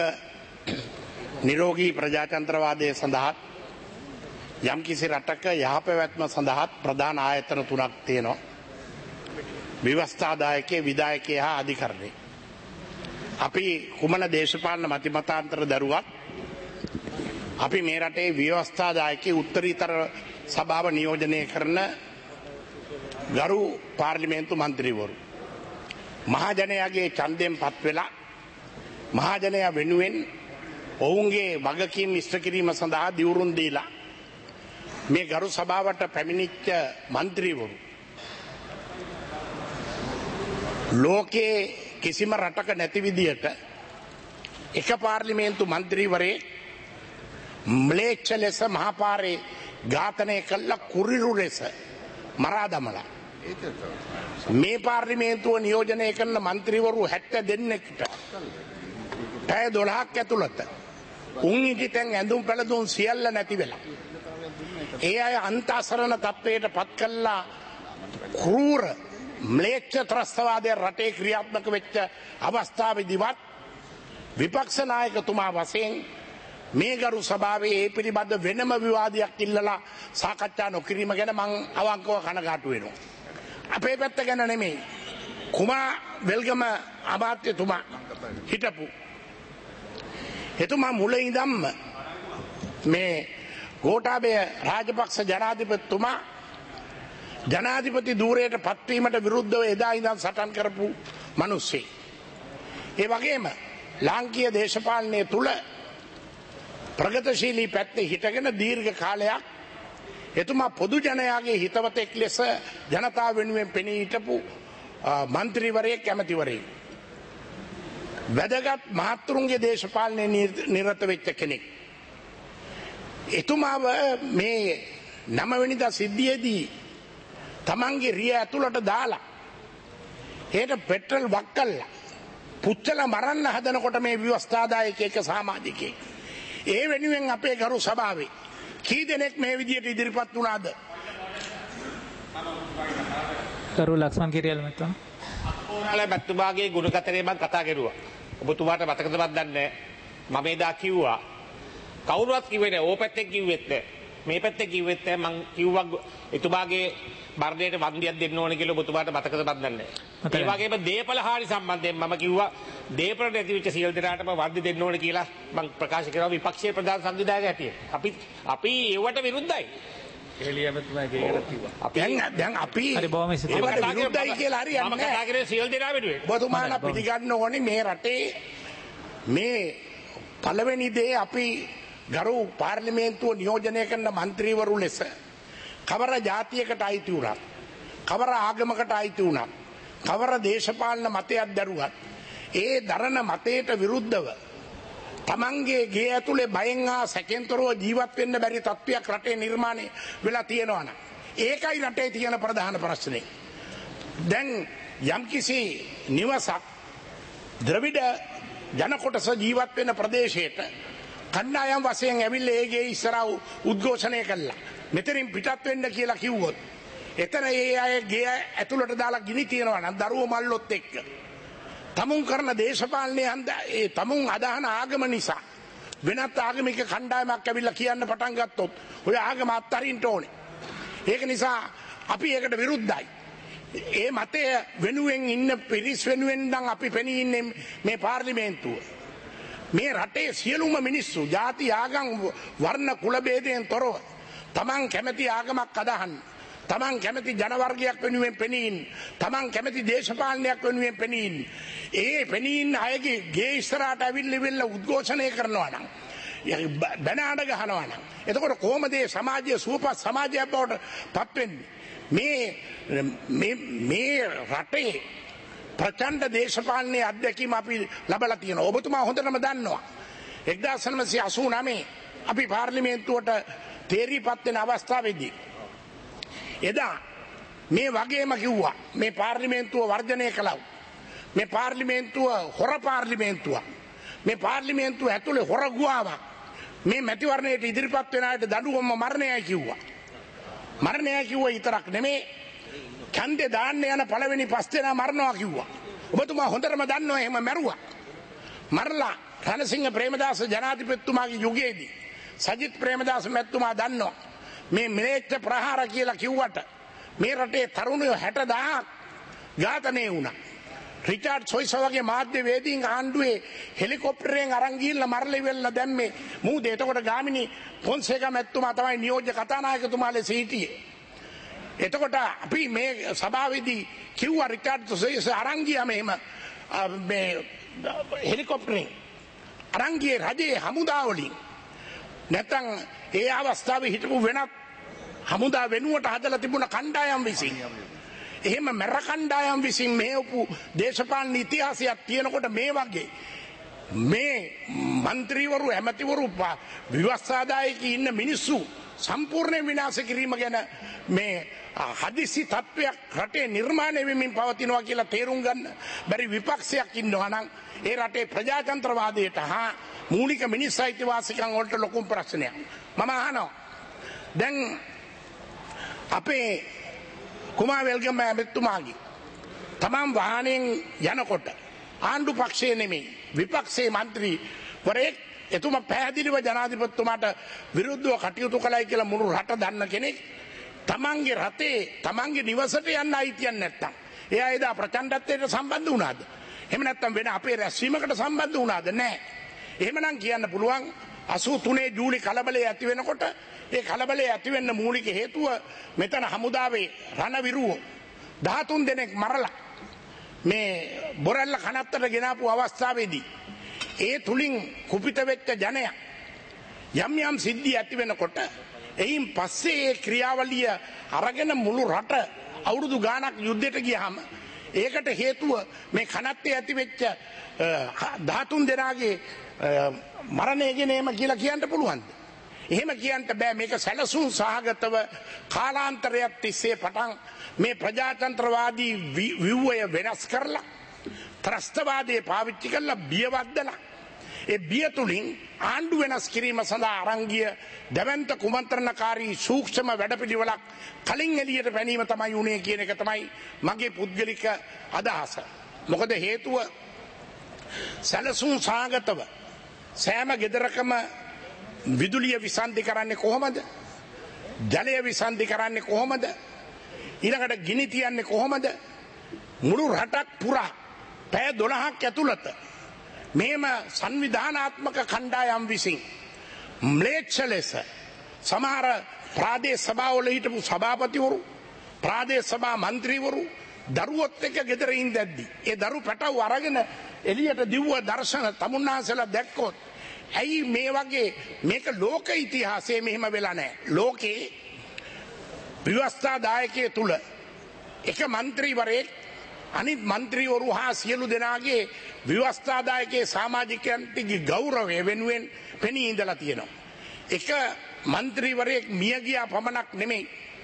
නිරෝගී ප්‍රජාතන්ත්‍රවාදය සඳහා යම් කිසි රටක යහපැවැත්ම සඳහා ප්‍රධාන ආයතන තුනක් තියෙනවා. ව්‍යවස්ථාදායකය, විධායකය හා අධිකරණය. අපි කුමන දේශපාලන මතිමතාන්තර දරුවත් අපි මේ රටේ ව්‍යවස්ථාදායකය උත්තරීතර සභාව නියෝජනය කරන ගරු පාර්ලිමේන්තු මන්ත්‍රීවරු මහජනයාගේ ඡන්දයෙන් පත් වෙලා මහජනයා වෙනුවෙන් ඔවුන්ගේ වගකීම් ඉෂ්ට කිරීම සඳහා දිවුරුම් දීලා මේ ගරු සභාවට පැමිණිච්ච මන්ත්‍රීවරු ලෝකේ කිසිම රටක නැති විදියට එක පාර්ලිමේන්තු මන්ත්‍රීවරේ ම්ලේච්ඡ ලෙස මහපාරේ ඝාතනය කළ කුරිරු ලෙස මරා දමලා මේ පාර්ලිමේන්තුව නියෝජනය කරන මන්ත්‍රීවරු හැත්තෑ දෙන්නෙක්ට පැය දොළහක් ඇතුළත උන් ඉදිතෙන් ඇඳුම් පැළඳුම් සියල්ල නැති වෙලා ඒ අය අන්තඅසරණ තත්ත්වයට පත් කළා. ක්‍රූර ම්ලේච්ඡ ත්‍රස්තවාදය රටේ ක්‍රියාත්මක වෙච්ච අවස්ථාවේදීවත් විපක්ෂ නායකතුමා වශයෙන් මේ ගරු සභාවේ ඒ පිළිබඳ වෙනම විවාදයක් ඉල්ලලා සාකච්ඡා නොකිරීම ගැන මම අවංකව කනගාටු වෙනවා. අපේ පැත්ත ගැන නෙමෙයි. කුමා වෙල්ගම අමාත්‍යතුමා හිටපු. එතුමා මුල ඉඳන්ම මේ ගෝඨාභය රාජපක්ෂ ජනාධිපතිතුමා ජනාධිපති ධූරයට පත්වීමට විරුද්ධව එදා ඉඳන් සටන් කරපු මිනිස්සෙක්. ඒ වගේම ලාංකීය දේශපාලනය තුල ප්‍රගතිශීලී පැත්තේ හිටගෙන දීර්ඝ කාලයක් එතුමා පොදු ජනයාගේ හිතවතෙක් ලෙස ජනතාව වෙනුවෙන් පෙනී හිටපු මන්ත්‍රීවරයෙක් කැමැතිවරයෙක්. වැදගත් මහත්තුරුන්ගේ දේශපාලනයේ නිරත වෙච්ච කෙනෙක්. එතුමාව මේ නවවෙනිදා සිද්ධියේදී තමන්ගේ රිය ඇතුළට දාලා ඒකට පෙට්‍රල් වක්කල්ලා පුච්චලා මරන්න හදනකොට මේ ව්‍යවස්ථාදායක එක සමාජිකයෙක් ඒ වෙනුවෙන් අපේ ගරු සභාවේ කී දෙනෙක් මේ විදියට ඉදිරිපත් වුණාද? කරු ලක්ෂ්මන් කිරියල් මැතිතුමා. අපෝනාලේ මැතිතුමාගේ ගුණගතරේ මම කතා කරුවා. ඔබතුමාට මතකද මන් දන්නේ මම එදා කිව්වා කවුරුවත් කිව්වේ නෑ ඕ පැත්තෙන් කිව්වෙත් නෑ මේ පැත්තෙන් කිව්වෙත් නෑ මං කිව්වා එතුමාගේ මරණයට වන්දියක් දෙන්න ඕනේ කියලා ඔබතුමාට මතකද මන් දන්නේ ඒ වගේම දේපල හානි සම්බන්ධයෙන් මම කිව්වා දේපල නැති වෙච්ච සියලු දෙනාටම වන්දි දෙන්න ඕනේ කියලා මං ප්‍රකාශ කරනවා විපක්ෂයේ ප්‍රධාන සංවිධායක හැටියට. අපි අපි ඒවට විරුද්ධයි. එළියමතුමා කියලාත් කිව්වා. අපි දැන් අපි හරි බොහොම ස්තුතියි. ඒවට විරුද්ධයි කියලා හරියන්නේ මම කතා කරේ සියලු දෙනා වෙනුවෙන්. ඔබතුමාලා පිළිගන්න ඕනේ මේ රටේ මේ පළවෙනි දේ අපි ගරු පාර්ලිමේන්තුව නියෝජනය කරන മന്ത്രിවරු ලෙස කවර ජාතියකට අයිති වුණත් කවර ආගමකට අයිති වුණත් කවර දේශපාලන මතයක් දරුවත් ඒ දරන මතයට විරුද්ධව තමන්ගේ ගේ ඇතුලේ බයෙන් හා සැකෙන්තරව ජීවත් වෙන්න බැරි තත්ත්වයක් රටේ නිර්මාණය වෙලා තියෙනවා නම් ඒකයි රටේ තියෙන ප්‍රධාන ප්‍රශ්නේ. දැන් යම්කිසි නිවසක් ද්‍රවිඩ ජන කොටස ජීවත් වෙන ප්‍රදේශයට කණ්ඩායම් වශයෙන් ඇවිල්ලා ඒගේ ඉස්සරහ උද්ඝෝෂණය කළා. මෙතනින් පිටත් වෙන්න කියලා කිව්වොත් එතන ඒ අය ගේ ඇතුළට දාලා ගිනි තියනවා නම් දරුවෝ මල්ලොත් එක්ක තමුන් කරන දේශපාලනයේ හන්ද ඒ තමුන් අදහන ආගම නිසා වෙනත් ආගමික කණ්ඩායමක් ඇවිල්ලා කියන්න පටන් ගත්තොත් ඔය ආගම අත්හරින්න ඕනේ. ඒක නිසා අපි ඒකට විරුද්ධයි. ඒ මතය වෙනුවෙන් ඉන්න පිරිස් වෙනුවෙන් නම් අපි පෙනී ඉන්නේ මේ පාර්ලිමේන්තුව. මේ රටේ සියලුම මිනිස්සු ಜಾති ආගම් වර්ණ කුල ભેදයෙන් තොරව තමන් කැමති ආගමක් අදහන්න තමන් කැමති ජන වර්ගයක් වෙනුවෙන් පෙනීන් තමන් කැමති දේශපාලනයක් වෙනුවෙන් පෙනීන් ඒ පෙනීන් අයගේ ගේ ඉස්සරහට ඇවිල්ලි වෙල්ල උද්ඝෝෂණය කරනවා නම් බැන අඬ ගහනවා නම් එතකොට කොහොමද මේ සමාජය සුවපත් සමාජයක් බවට පත් වෙන්නේ? මේ මේ මේ රටේ ප්‍රචණ්ඩ දේශපාලනයේ අත්දැකීම අපි ලබලා තියෙනවා. ඔබතුමා හොඳටම දන්නවා එක්දාස් නවසිය අසූ නවය අපි පාර්ලිමේන්තුවට තේරීපත් වෙන අවස්ථාවේදී එදා මේ වගේම කිව්වා මේ පාර්ලිමේන්තුව වර්ජනය කළා. මේ පාර්ලිමේන්තුව හොර පාර්ලිමේන්තුවක්. මේ පාර්ලිමේන්තුව ඇතුලේ හොර ගුවාවක්. මේ මැතිවරණයට ඉදිරිපත් වෙන අයට දඬුවම මරණයයි කිව්වා. මරණයයි කිව්වා විතරක් නෙමේ ඡන්දේ දාන්න යන පළවෙනි පස් දෙනා මරනවා කිව්වා. ඔබතුමා හොඳටම දන්නවා එහෙම මැරුවා. මරලා රණසිංහ ප්‍රේමදාස ජනාධිපතිතුමාගේ යුගයේදී සජිත් ප්‍රේමදාස මැතිතුමා දන්නවා මේ මිලේච්ඡ ප්‍රහාර කියලා කිව්වට මේ රටේ තරුණයෝ හැට දහසක් ඝාතනය වුණා. රිචාඩ් සොයිස වගේ මාධ්‍ය වේදීන් ආණ්ඩුවේ හෙලිකොප්ටරයෙන් අරන් ගිහිල්ලා මරලා ඉවරලා දැම්මේ මූදේ. එතකොට ගාමිණි පොන්සේකා මැතිතුමා තමයි නියෝජ්‍ය කතානායකතුමා ලෙස හිටියේ. එතකොට අපි මේ සභාවේදී කිව්වා රිචාඩ් සොයිස අරන් ගියා මෙහෙම මේ හෙලිකොප්ටරෙන් අරන් ගියේ රජයේ හමුදාව වලින්. නැත්තම් ඒ අවස්ථාවේ හිටපු වෙනත් හමුදා වෙනුවට හදලා තිබුණ කණ්ඩායම් විසින් එහෙම මර කණ්ඩායම් විසින් මේවපු දේශපාලන ඉතිහාසයක් තියෙනකොට මේ වගේ මේ മന്ത്രിවරු ඇමතිවරු විවස්සාදායකී ඉන්න මිනිස්සු සම්පූර්ණ විනාශ කිරීම ගැන මේ හදිසි තත්වයක් රටේ නිර්මාණය වෙමින් පවතිනවා කියලා තේරුම් ගන්න බැරි විපක්ෂයක් ඉන්නවා නම් ඒ රටේ ප්‍රජාතන්ත්‍රවාදයට හා මූලික මිනිස් අයිතිවාසිකම් වලට ලොකු ප්‍රශ්නයක්. මම අහනවා දැන් අපේ කුමා වෙල්ගම මැතිතුමාගේ තමන් වාහනෙන් යනකොට ආණ්ඩු පක්ෂයේ නෙමෙයි විපක්ෂයේ മന്ത്രി වරෙක් එතුමා පැහැදිලිව ජනාධිපතිතුමාට විරුද්ධව කටයුතු කළයි කියලා මුළු රට දන්න කෙනෙක් තමන්ගේ රටේ තමන්ගේ නිවසට යන්න අයිතියක් නැත්තම් එයා එදා ප්‍රචණ්ඩත්වයට සම්බන්ධ වුණාද? එහෙම නැත්තම් වෙන අපේ රැස්වීමකට සම්බන්ධ වුණාද? නැහැ. එහෙමනම් කියන්න පුළුවන් අසූ තුනේ ජූලි කලබලය ඇති වෙනකොට ඒ කලබලය ඇති වෙන්න මූලික හේතුව මෙතන හමුදාවේ රණවිරුවෝ දහතුන් දෙනෙක් මරලා මේ බොරැල්ල කනත්තට ගෙනාපු අවස්ථාවේදී ඒ තුලින් කුපිත වෙච්ච ජනයා යම් යම් සිද්ධි ඇති වෙනකොට එයින් පස්සේ ඒ ක්‍රියාවලිය අරගෙන මුළු රට අවුරුදු ගාණක් යුද්ධයට ගියාම ඒකට හේතුව මේ කනත්තේ ඇති වෙච්ච දහතුන් දෙනාගේ මරණය ගෙනීම කියලා කියන්න පුළුවන්ද? එහෙම කියන්න බෑ. මේක සැලසුම් සහගතව කාලාන්තරයක් තිස්සේ පටන් මේ ප්‍රජාතන්ත්‍රවාදී ව්‍යුහය වෙනස් කරලා ත්‍රස්තවාදයේ පාවිච්චි කරලා බියවද්දලා ඒ බිය තුලින් ආණ්ඩු වෙනස් කිරීම සඳහා අරන් ගිය දැවැන්ත කුමන්ත්‍රණකාරී සූක්ෂම වැඩපිළිවෙලක් කලින් එළියට පැනීම තමයි උනේ කියන එක තමයි මගේ පුද්ගලික අදහස. මොකද හේතුව සැලසුම් සහගතව සෑම ගෙදරකම විදුලිය විසන්ධි කරන්නේ කොහොමද? ජලය විසන්ධි කරන්නේ කොහොමද? ඊළඟට ගිනි තියන්නේ කොහොමද? මුළු රටක් පුරා පැය දොළහක් ඇතුළත මේම සංවිධානාත්මක කණ්ඩායම් විසින් ම්ලේච්ඡ ලෙස සමහර ප්‍රාදේශ සභාවල හිටපු සභාපතිවරු ප්‍රාදේශ සභා මන්ත්‍රීවරු දරුවොත් එක්ක ගෙදර ඉඳද්දි ඒ දරු පැටව අරගෙන එළියට දිව්ව දර්ශන තමුන්නාසලා දැක්කොත් ඇයි මේ වගේ මේක ලෝක ඉතිහාසයේ මෙහෙම වෙලා නැහැ. ලෝකේ ව්‍යවස්ථාදායකයේ තුල එක മന്ത്രിවරයෙක් අනිත් മന്ത്രിවරු හා සියලු දෙනාගේ ව්‍යවස්ථාදායකයේ සමාජිකයන්ගේ ගෞරවය වෙනුවෙන් පෙනී ඉඳලා තියෙනවා. එක മന്ത്രിවරයෙක් මිය ගියා පමණක් නෙමෙයි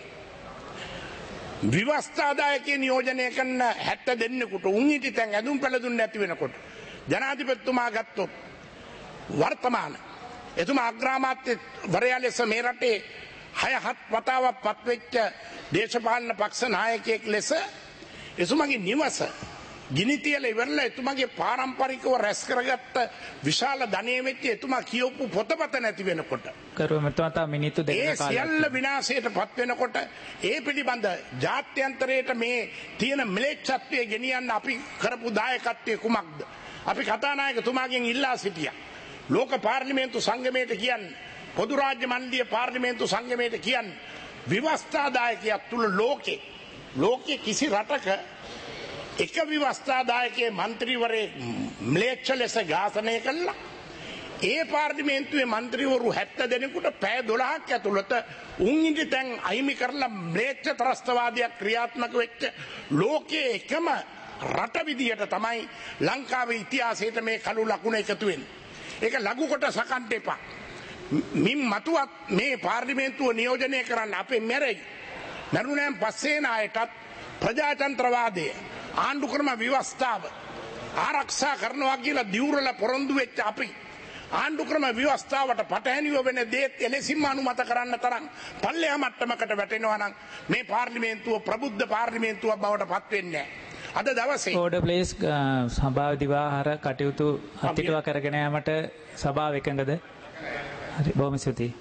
විවස්ථාදායකයේ නියෝජනය කරන හැත්තෑ දෙන්නෙකුට උන් හිටි තැන් ඇඳුම් පැළඳුම් නැති වෙනකොට ජනාධිපතිතුමා ගත්තොත් වර්තමාන එතුමා අග්‍රාමාත්‍ය වරයා ලෙස මේ රටේ හය හත් වතාවක් පත්වෙච්ච දේශපාලන පක්ෂ නායකයෙක් ලෙස එතුමාගේ නිවස ගිනි තියලා ඉවරලා එතුමාගේ පාරම්පරිකව රැස් කරගත්ත විශාල ධනෙ වෙච්ච එතුමා කියවපු පොතපත නැති වෙනකොට කරුමෙතුමා මිනිත්තු දෙකක කාලයක් ඒ සියල්ල විනාශයට පත් වෙනකොට ඒ පිළිබඳ ජාත්‍යන්තරයට මේ තියෙන මිලේච්ඡත්වයේ ගෙනියන්න අපි කරපු දායකත්වයේ කුමක්ද? අපි කතානායකතුමාගෙන් ඉල්ලා සිටියා. ලෝක පාර්ලිමේන්තු සංගමයට කියන්නේ පොදු රාජ්‍ය මණ්ඩලීය පාර්ලිමේන්තු සංගමයට කියන්නේ විවස්ථාදායකයක් තුල ලෝකේ ලෝකේ කිසි රටක එක විවස්ථාදායකයේ മന്ത്രിවරයෙක් ම්ලේච්ඡ ලෙස ඝාතනය කළා. ඒ පාර්ලිමේන්තුවේ മന്ത്രിවරු හැත්තෑ දෙනෙකුට පැය දොළහක් ඇතුළත උන් ඉඳි තැන් අහිමි කරලා ම්ලේච්ඡ ත්‍රස්තවාදයක් ක්‍රියාත්මක වෙච්ච ලෝකයේ එකම රට විදියට තමයි ලංකාවේ ඉතිහාසයට මේ කළු ලකුණ එකතු වෙන්නේ. ඒක ලඝු කොට සකන්න එපා. මින් මතුවත් මේ පාර්ලිමේන්තුව නියෝජනය කරන්න අපේ මැරෙයි. මරුණෙන් පස්සේ නායටත් ප්‍රජාතන්ත්‍රවාදය ආණ්ඩු ක්‍රම ව්‍යවස්ථාව ආරක්ෂා කරනවා කියලා දිවුරලා පොරොන්දු වෙච්ච අපි ආණ්ඩු ක්‍රම ව්‍යවස්ථාවට පටහැනිව වෙන දේත් එලෙසින්ම අනුමත කරන්න තරම් පල්ලෙහා මට්ටමකට වැටෙනවා නම් මේ පාර්ලිමේන්තුව ප්‍රබුද්ධ පාර්ලිමේන්තුවක් බවට පත් වෙන්නේ නැහැ. අද දවසේ ඕඩර් ප්ලීස් සභාව දිවාහාර කටයුතු අත්හිටුවා කරගෙන යාමට සභාව එකඟද? හරි බොහොම ස්තුතියි.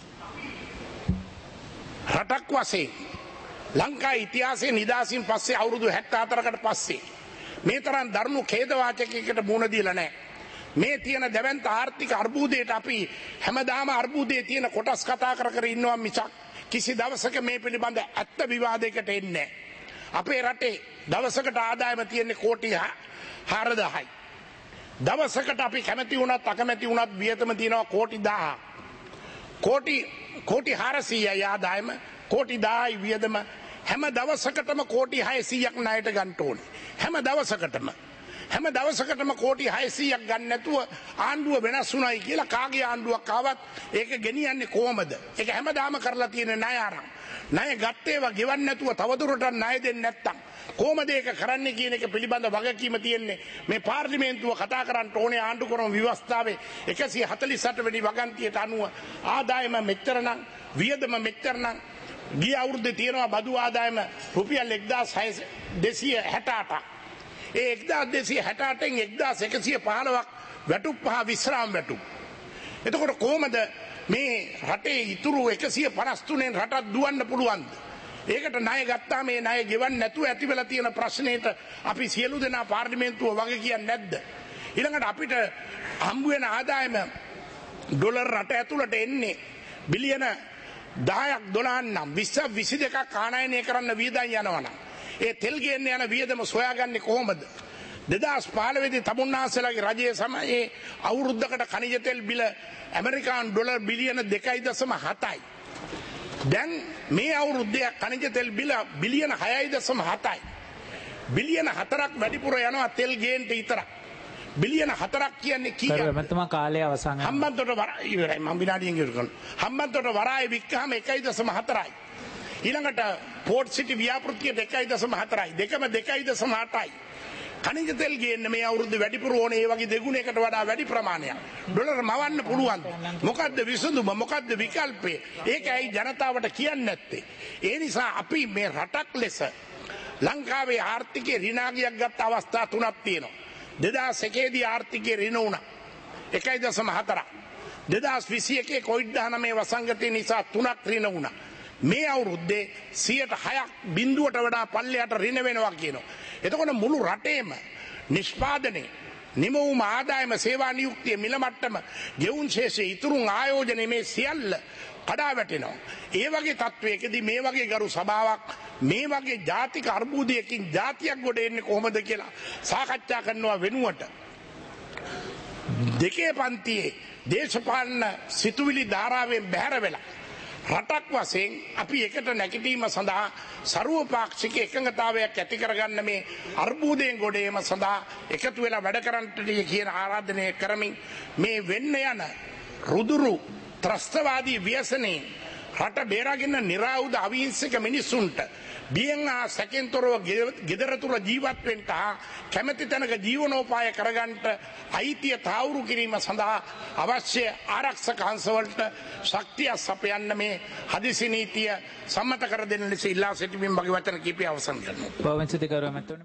රටක් වශයෙන් ලංකා ඉතිහාසයේ නිදාසින් පස්සේ අවුරුදු හැත්තෑ හතරකට පස්සේ මේ තරම් දරුණු ඛේදවාචකයකට මුහුණ දීලා නැහැ. මේ තියෙන දැවැන්ත ආර්ථික අර්බුදයට අපි හැමදාම අර්බුදයේ තියෙන කොටස් කතා කර කර ඉන්නවා මිසක් කිසි දවසක මේ පිළිබඳ ඇත්ත විවාදයකට එන්නේ නැහැ. අපේ රටේ දවසකට ආදායම තියෙන්නේ කෝටි හාරදාහයි. දවසකට අපි කැමති වුණත් අකමැති වුණත් වියතම තියෙනවා කෝටි දාහක්. කෝටි කෝටි හාරසීයයි ආදායම, කෝටි දාහයි වියදම. හැම දවසකටම කෝටි හයසීයක් ණයට ගන්න ඕනේ. හැම දවසකටම හැම දවසකටම කෝටි හයසීයක් ගන්න නැතුව ආණ්ඩුව වෙනස් වුණයි කියලා කාගේ ආණ්ඩුවක් ආවත් ඒක ගෙනියන්නේ කොහමද? ඒක හැමදාම කරලා තියෙන ණය අරන්. ණය ගත්තේවා ගෙවන්න නැතුව තවදුරටත් ණය දෙන්නේ නැත්තම් කොහමද ඒක කරන්නේ කියන එක පිළිබඳ වගකීම තියෙන්නේ මේ පාර්ලිමේන්තුව කතා කරන්න ඕනේ. ආණ්ඩු ක්‍රම ව්‍යවස්ථාවේ එකසිය හතළිස් අට වෙනි වගන්තියට අනුව ආදායම මෙච්චර නම් වියදම මෙච්චර නම් ගිය අවුරුද්දේ තියෙනවා බදු ආදායම රුපියල් එක්දාස් දෙසිය හැට අටක්. ඒ එක්දාස් දෙසිය හැට අටෙන් එක්දාස් එකසිය පහළොවක් වැටුප් පහ විශ්‍රාම වැටුප්. එතකොට කොහමද මේ රටේ ඉතුරු එකසිය පනස් තුනෙන් රටක් දුවන්න පුළුවන්ද? ඒකට ණය ගත්තා මේ ණය ගෙවන්න නැතුව ඇති වෙලා තියෙන ප්‍රශ්නෙට අපි සියලු දෙනා පාර්ලිමේන්තුව වග කියන්නේ නැද්ද? ඊළඟට අපිට හම්බ වෙන ආදායම ඩොලර් රට ඇතුළට එන්නේ බිලියන දහයක් දොළහක් නම් විස්ස විසි දෙකක් ආනයනය කරන්න වියදම් යනවා නම් ඒ තෙල් ගේන්න යන වියදම සොයාගන්නේ කොහොමද? දෙදහස් පහළොව දී තමුන්නාන්සේලාගේ රජයේ සමයේ අවුරුද්දකට ඛනිජ තෙල් බිල ඇමරිකානු ඩොලර් බිලියන දෙකයි දශම හතයි. දැන් මේ අවුරුද්දේ ඛනිජ තෙල් බිල බිලියන හයයි දශම හතයි. බිලියන හතරක් වැඩිපුර යනවා තෙල් ගේන්න විතරක්. බිලියන හතරක් කියන්නේ කීයද? මම කාලය අවසන් වෙනවා. හම්බන්තොට වරාය ඉවරයි. මම විනාඩියෙන් ඉවර කරනවා. හම්බන්තොට වරාය වික්කහම එකයි දශම හතරයි. ඊළඟට පෝර්ට් සිටි ව්‍යාපෘතියට එකයි දශම හතරයි. දෙකම දෙකයි දශම අටයි. ඛනිජ තෙල් ගේන්න මේ අවුරුද්ද වැඩිපුර ඕනේ ඒ වගේ දෙගුණයකට වඩා වැඩි ප්‍රමාණයක්. ඩොලර් මවන්න පුළුවන්. මොකද්ද විසඳුම? මොකද්ද විකල්පය? ඒකයි ජනතාවට කියන්නේ නැත්තේ. ඒ නිසා අපි මේ රටක් ලෙස ලංකාවේ ආර්ථිකයේ ඍණාගයක් ගත්ත අවස්ථා තුනක් තියෙනවා. දෙදහස් එකේ දී ආර්ථිකයේ ඍණ වුණා. එකයි දශම හතරක්. දෙදහස් විසි එකේ කොවිඩ් දහනවය වසංගතය නිසා තුනක් ඍණ වුණා. මේ අවුරුද්දේ සියයට හයක් බිඳුවට වඩා පල්ලයට ඍණ වෙනවා කියනවා. එතකොට මුළු රටේම නිෂ්පාදනයේ නිමවුම ආදායම සේවා නියුක්තිය මිල මට්ටම ගෙවුන් ශේෂයේ ඉතුරුන් ආයෝජනයේ මේ සියල්ල කඩා වැටෙනවා. ඒ වගේ තත්වයකදී මේ වගේ ගරු සභාවක් මේ වගේ ජාතික අර්බුදයකින් ජාතියක් ගොඩ එන්නේ කොහොමද කියලා සාකච්ඡා කරනවා වෙනුවට දෙකේ පන්තියේ දේශපාලන සිතුවිලි ධාරාවෙන් බැහැර වෙලා රටක් වශයෙන් අපි එකට නැගිටීම සඳහා ਸਰවපාක්ෂික එකඟතාවයක් ඇති කරගන්න මේ අර්බුදයෙන් ගොඩ ඒම සඳහා එකතු වෙලා වැඩ කරන්නට කියන ආරාධනය කරමින් මේ වෙන්න යන රුදුරු ත්‍රස්තවාදී ව්‍යසනයේ රට බේරාගෙන නිරායුධ අවිහිංසක මිනිසුන්ට බියෙන් හා සැකෙන් තොරව ගෙදර තුර ජීවත් වෙන්න හා කැමැති තැනක ජීවනෝපාය කරගන්නට අයිතිය තාවුරු කිරීම සඳහා අවශ්‍ය ආරක්ෂක අංශවලට ශක්තිය සපයන්න මේ හදිසි නීතිය සම්මත කර දෙන්න ලෙස ඉල්ලා සිටිමින් මගේ වචන කීපය අවසන් කරනවා.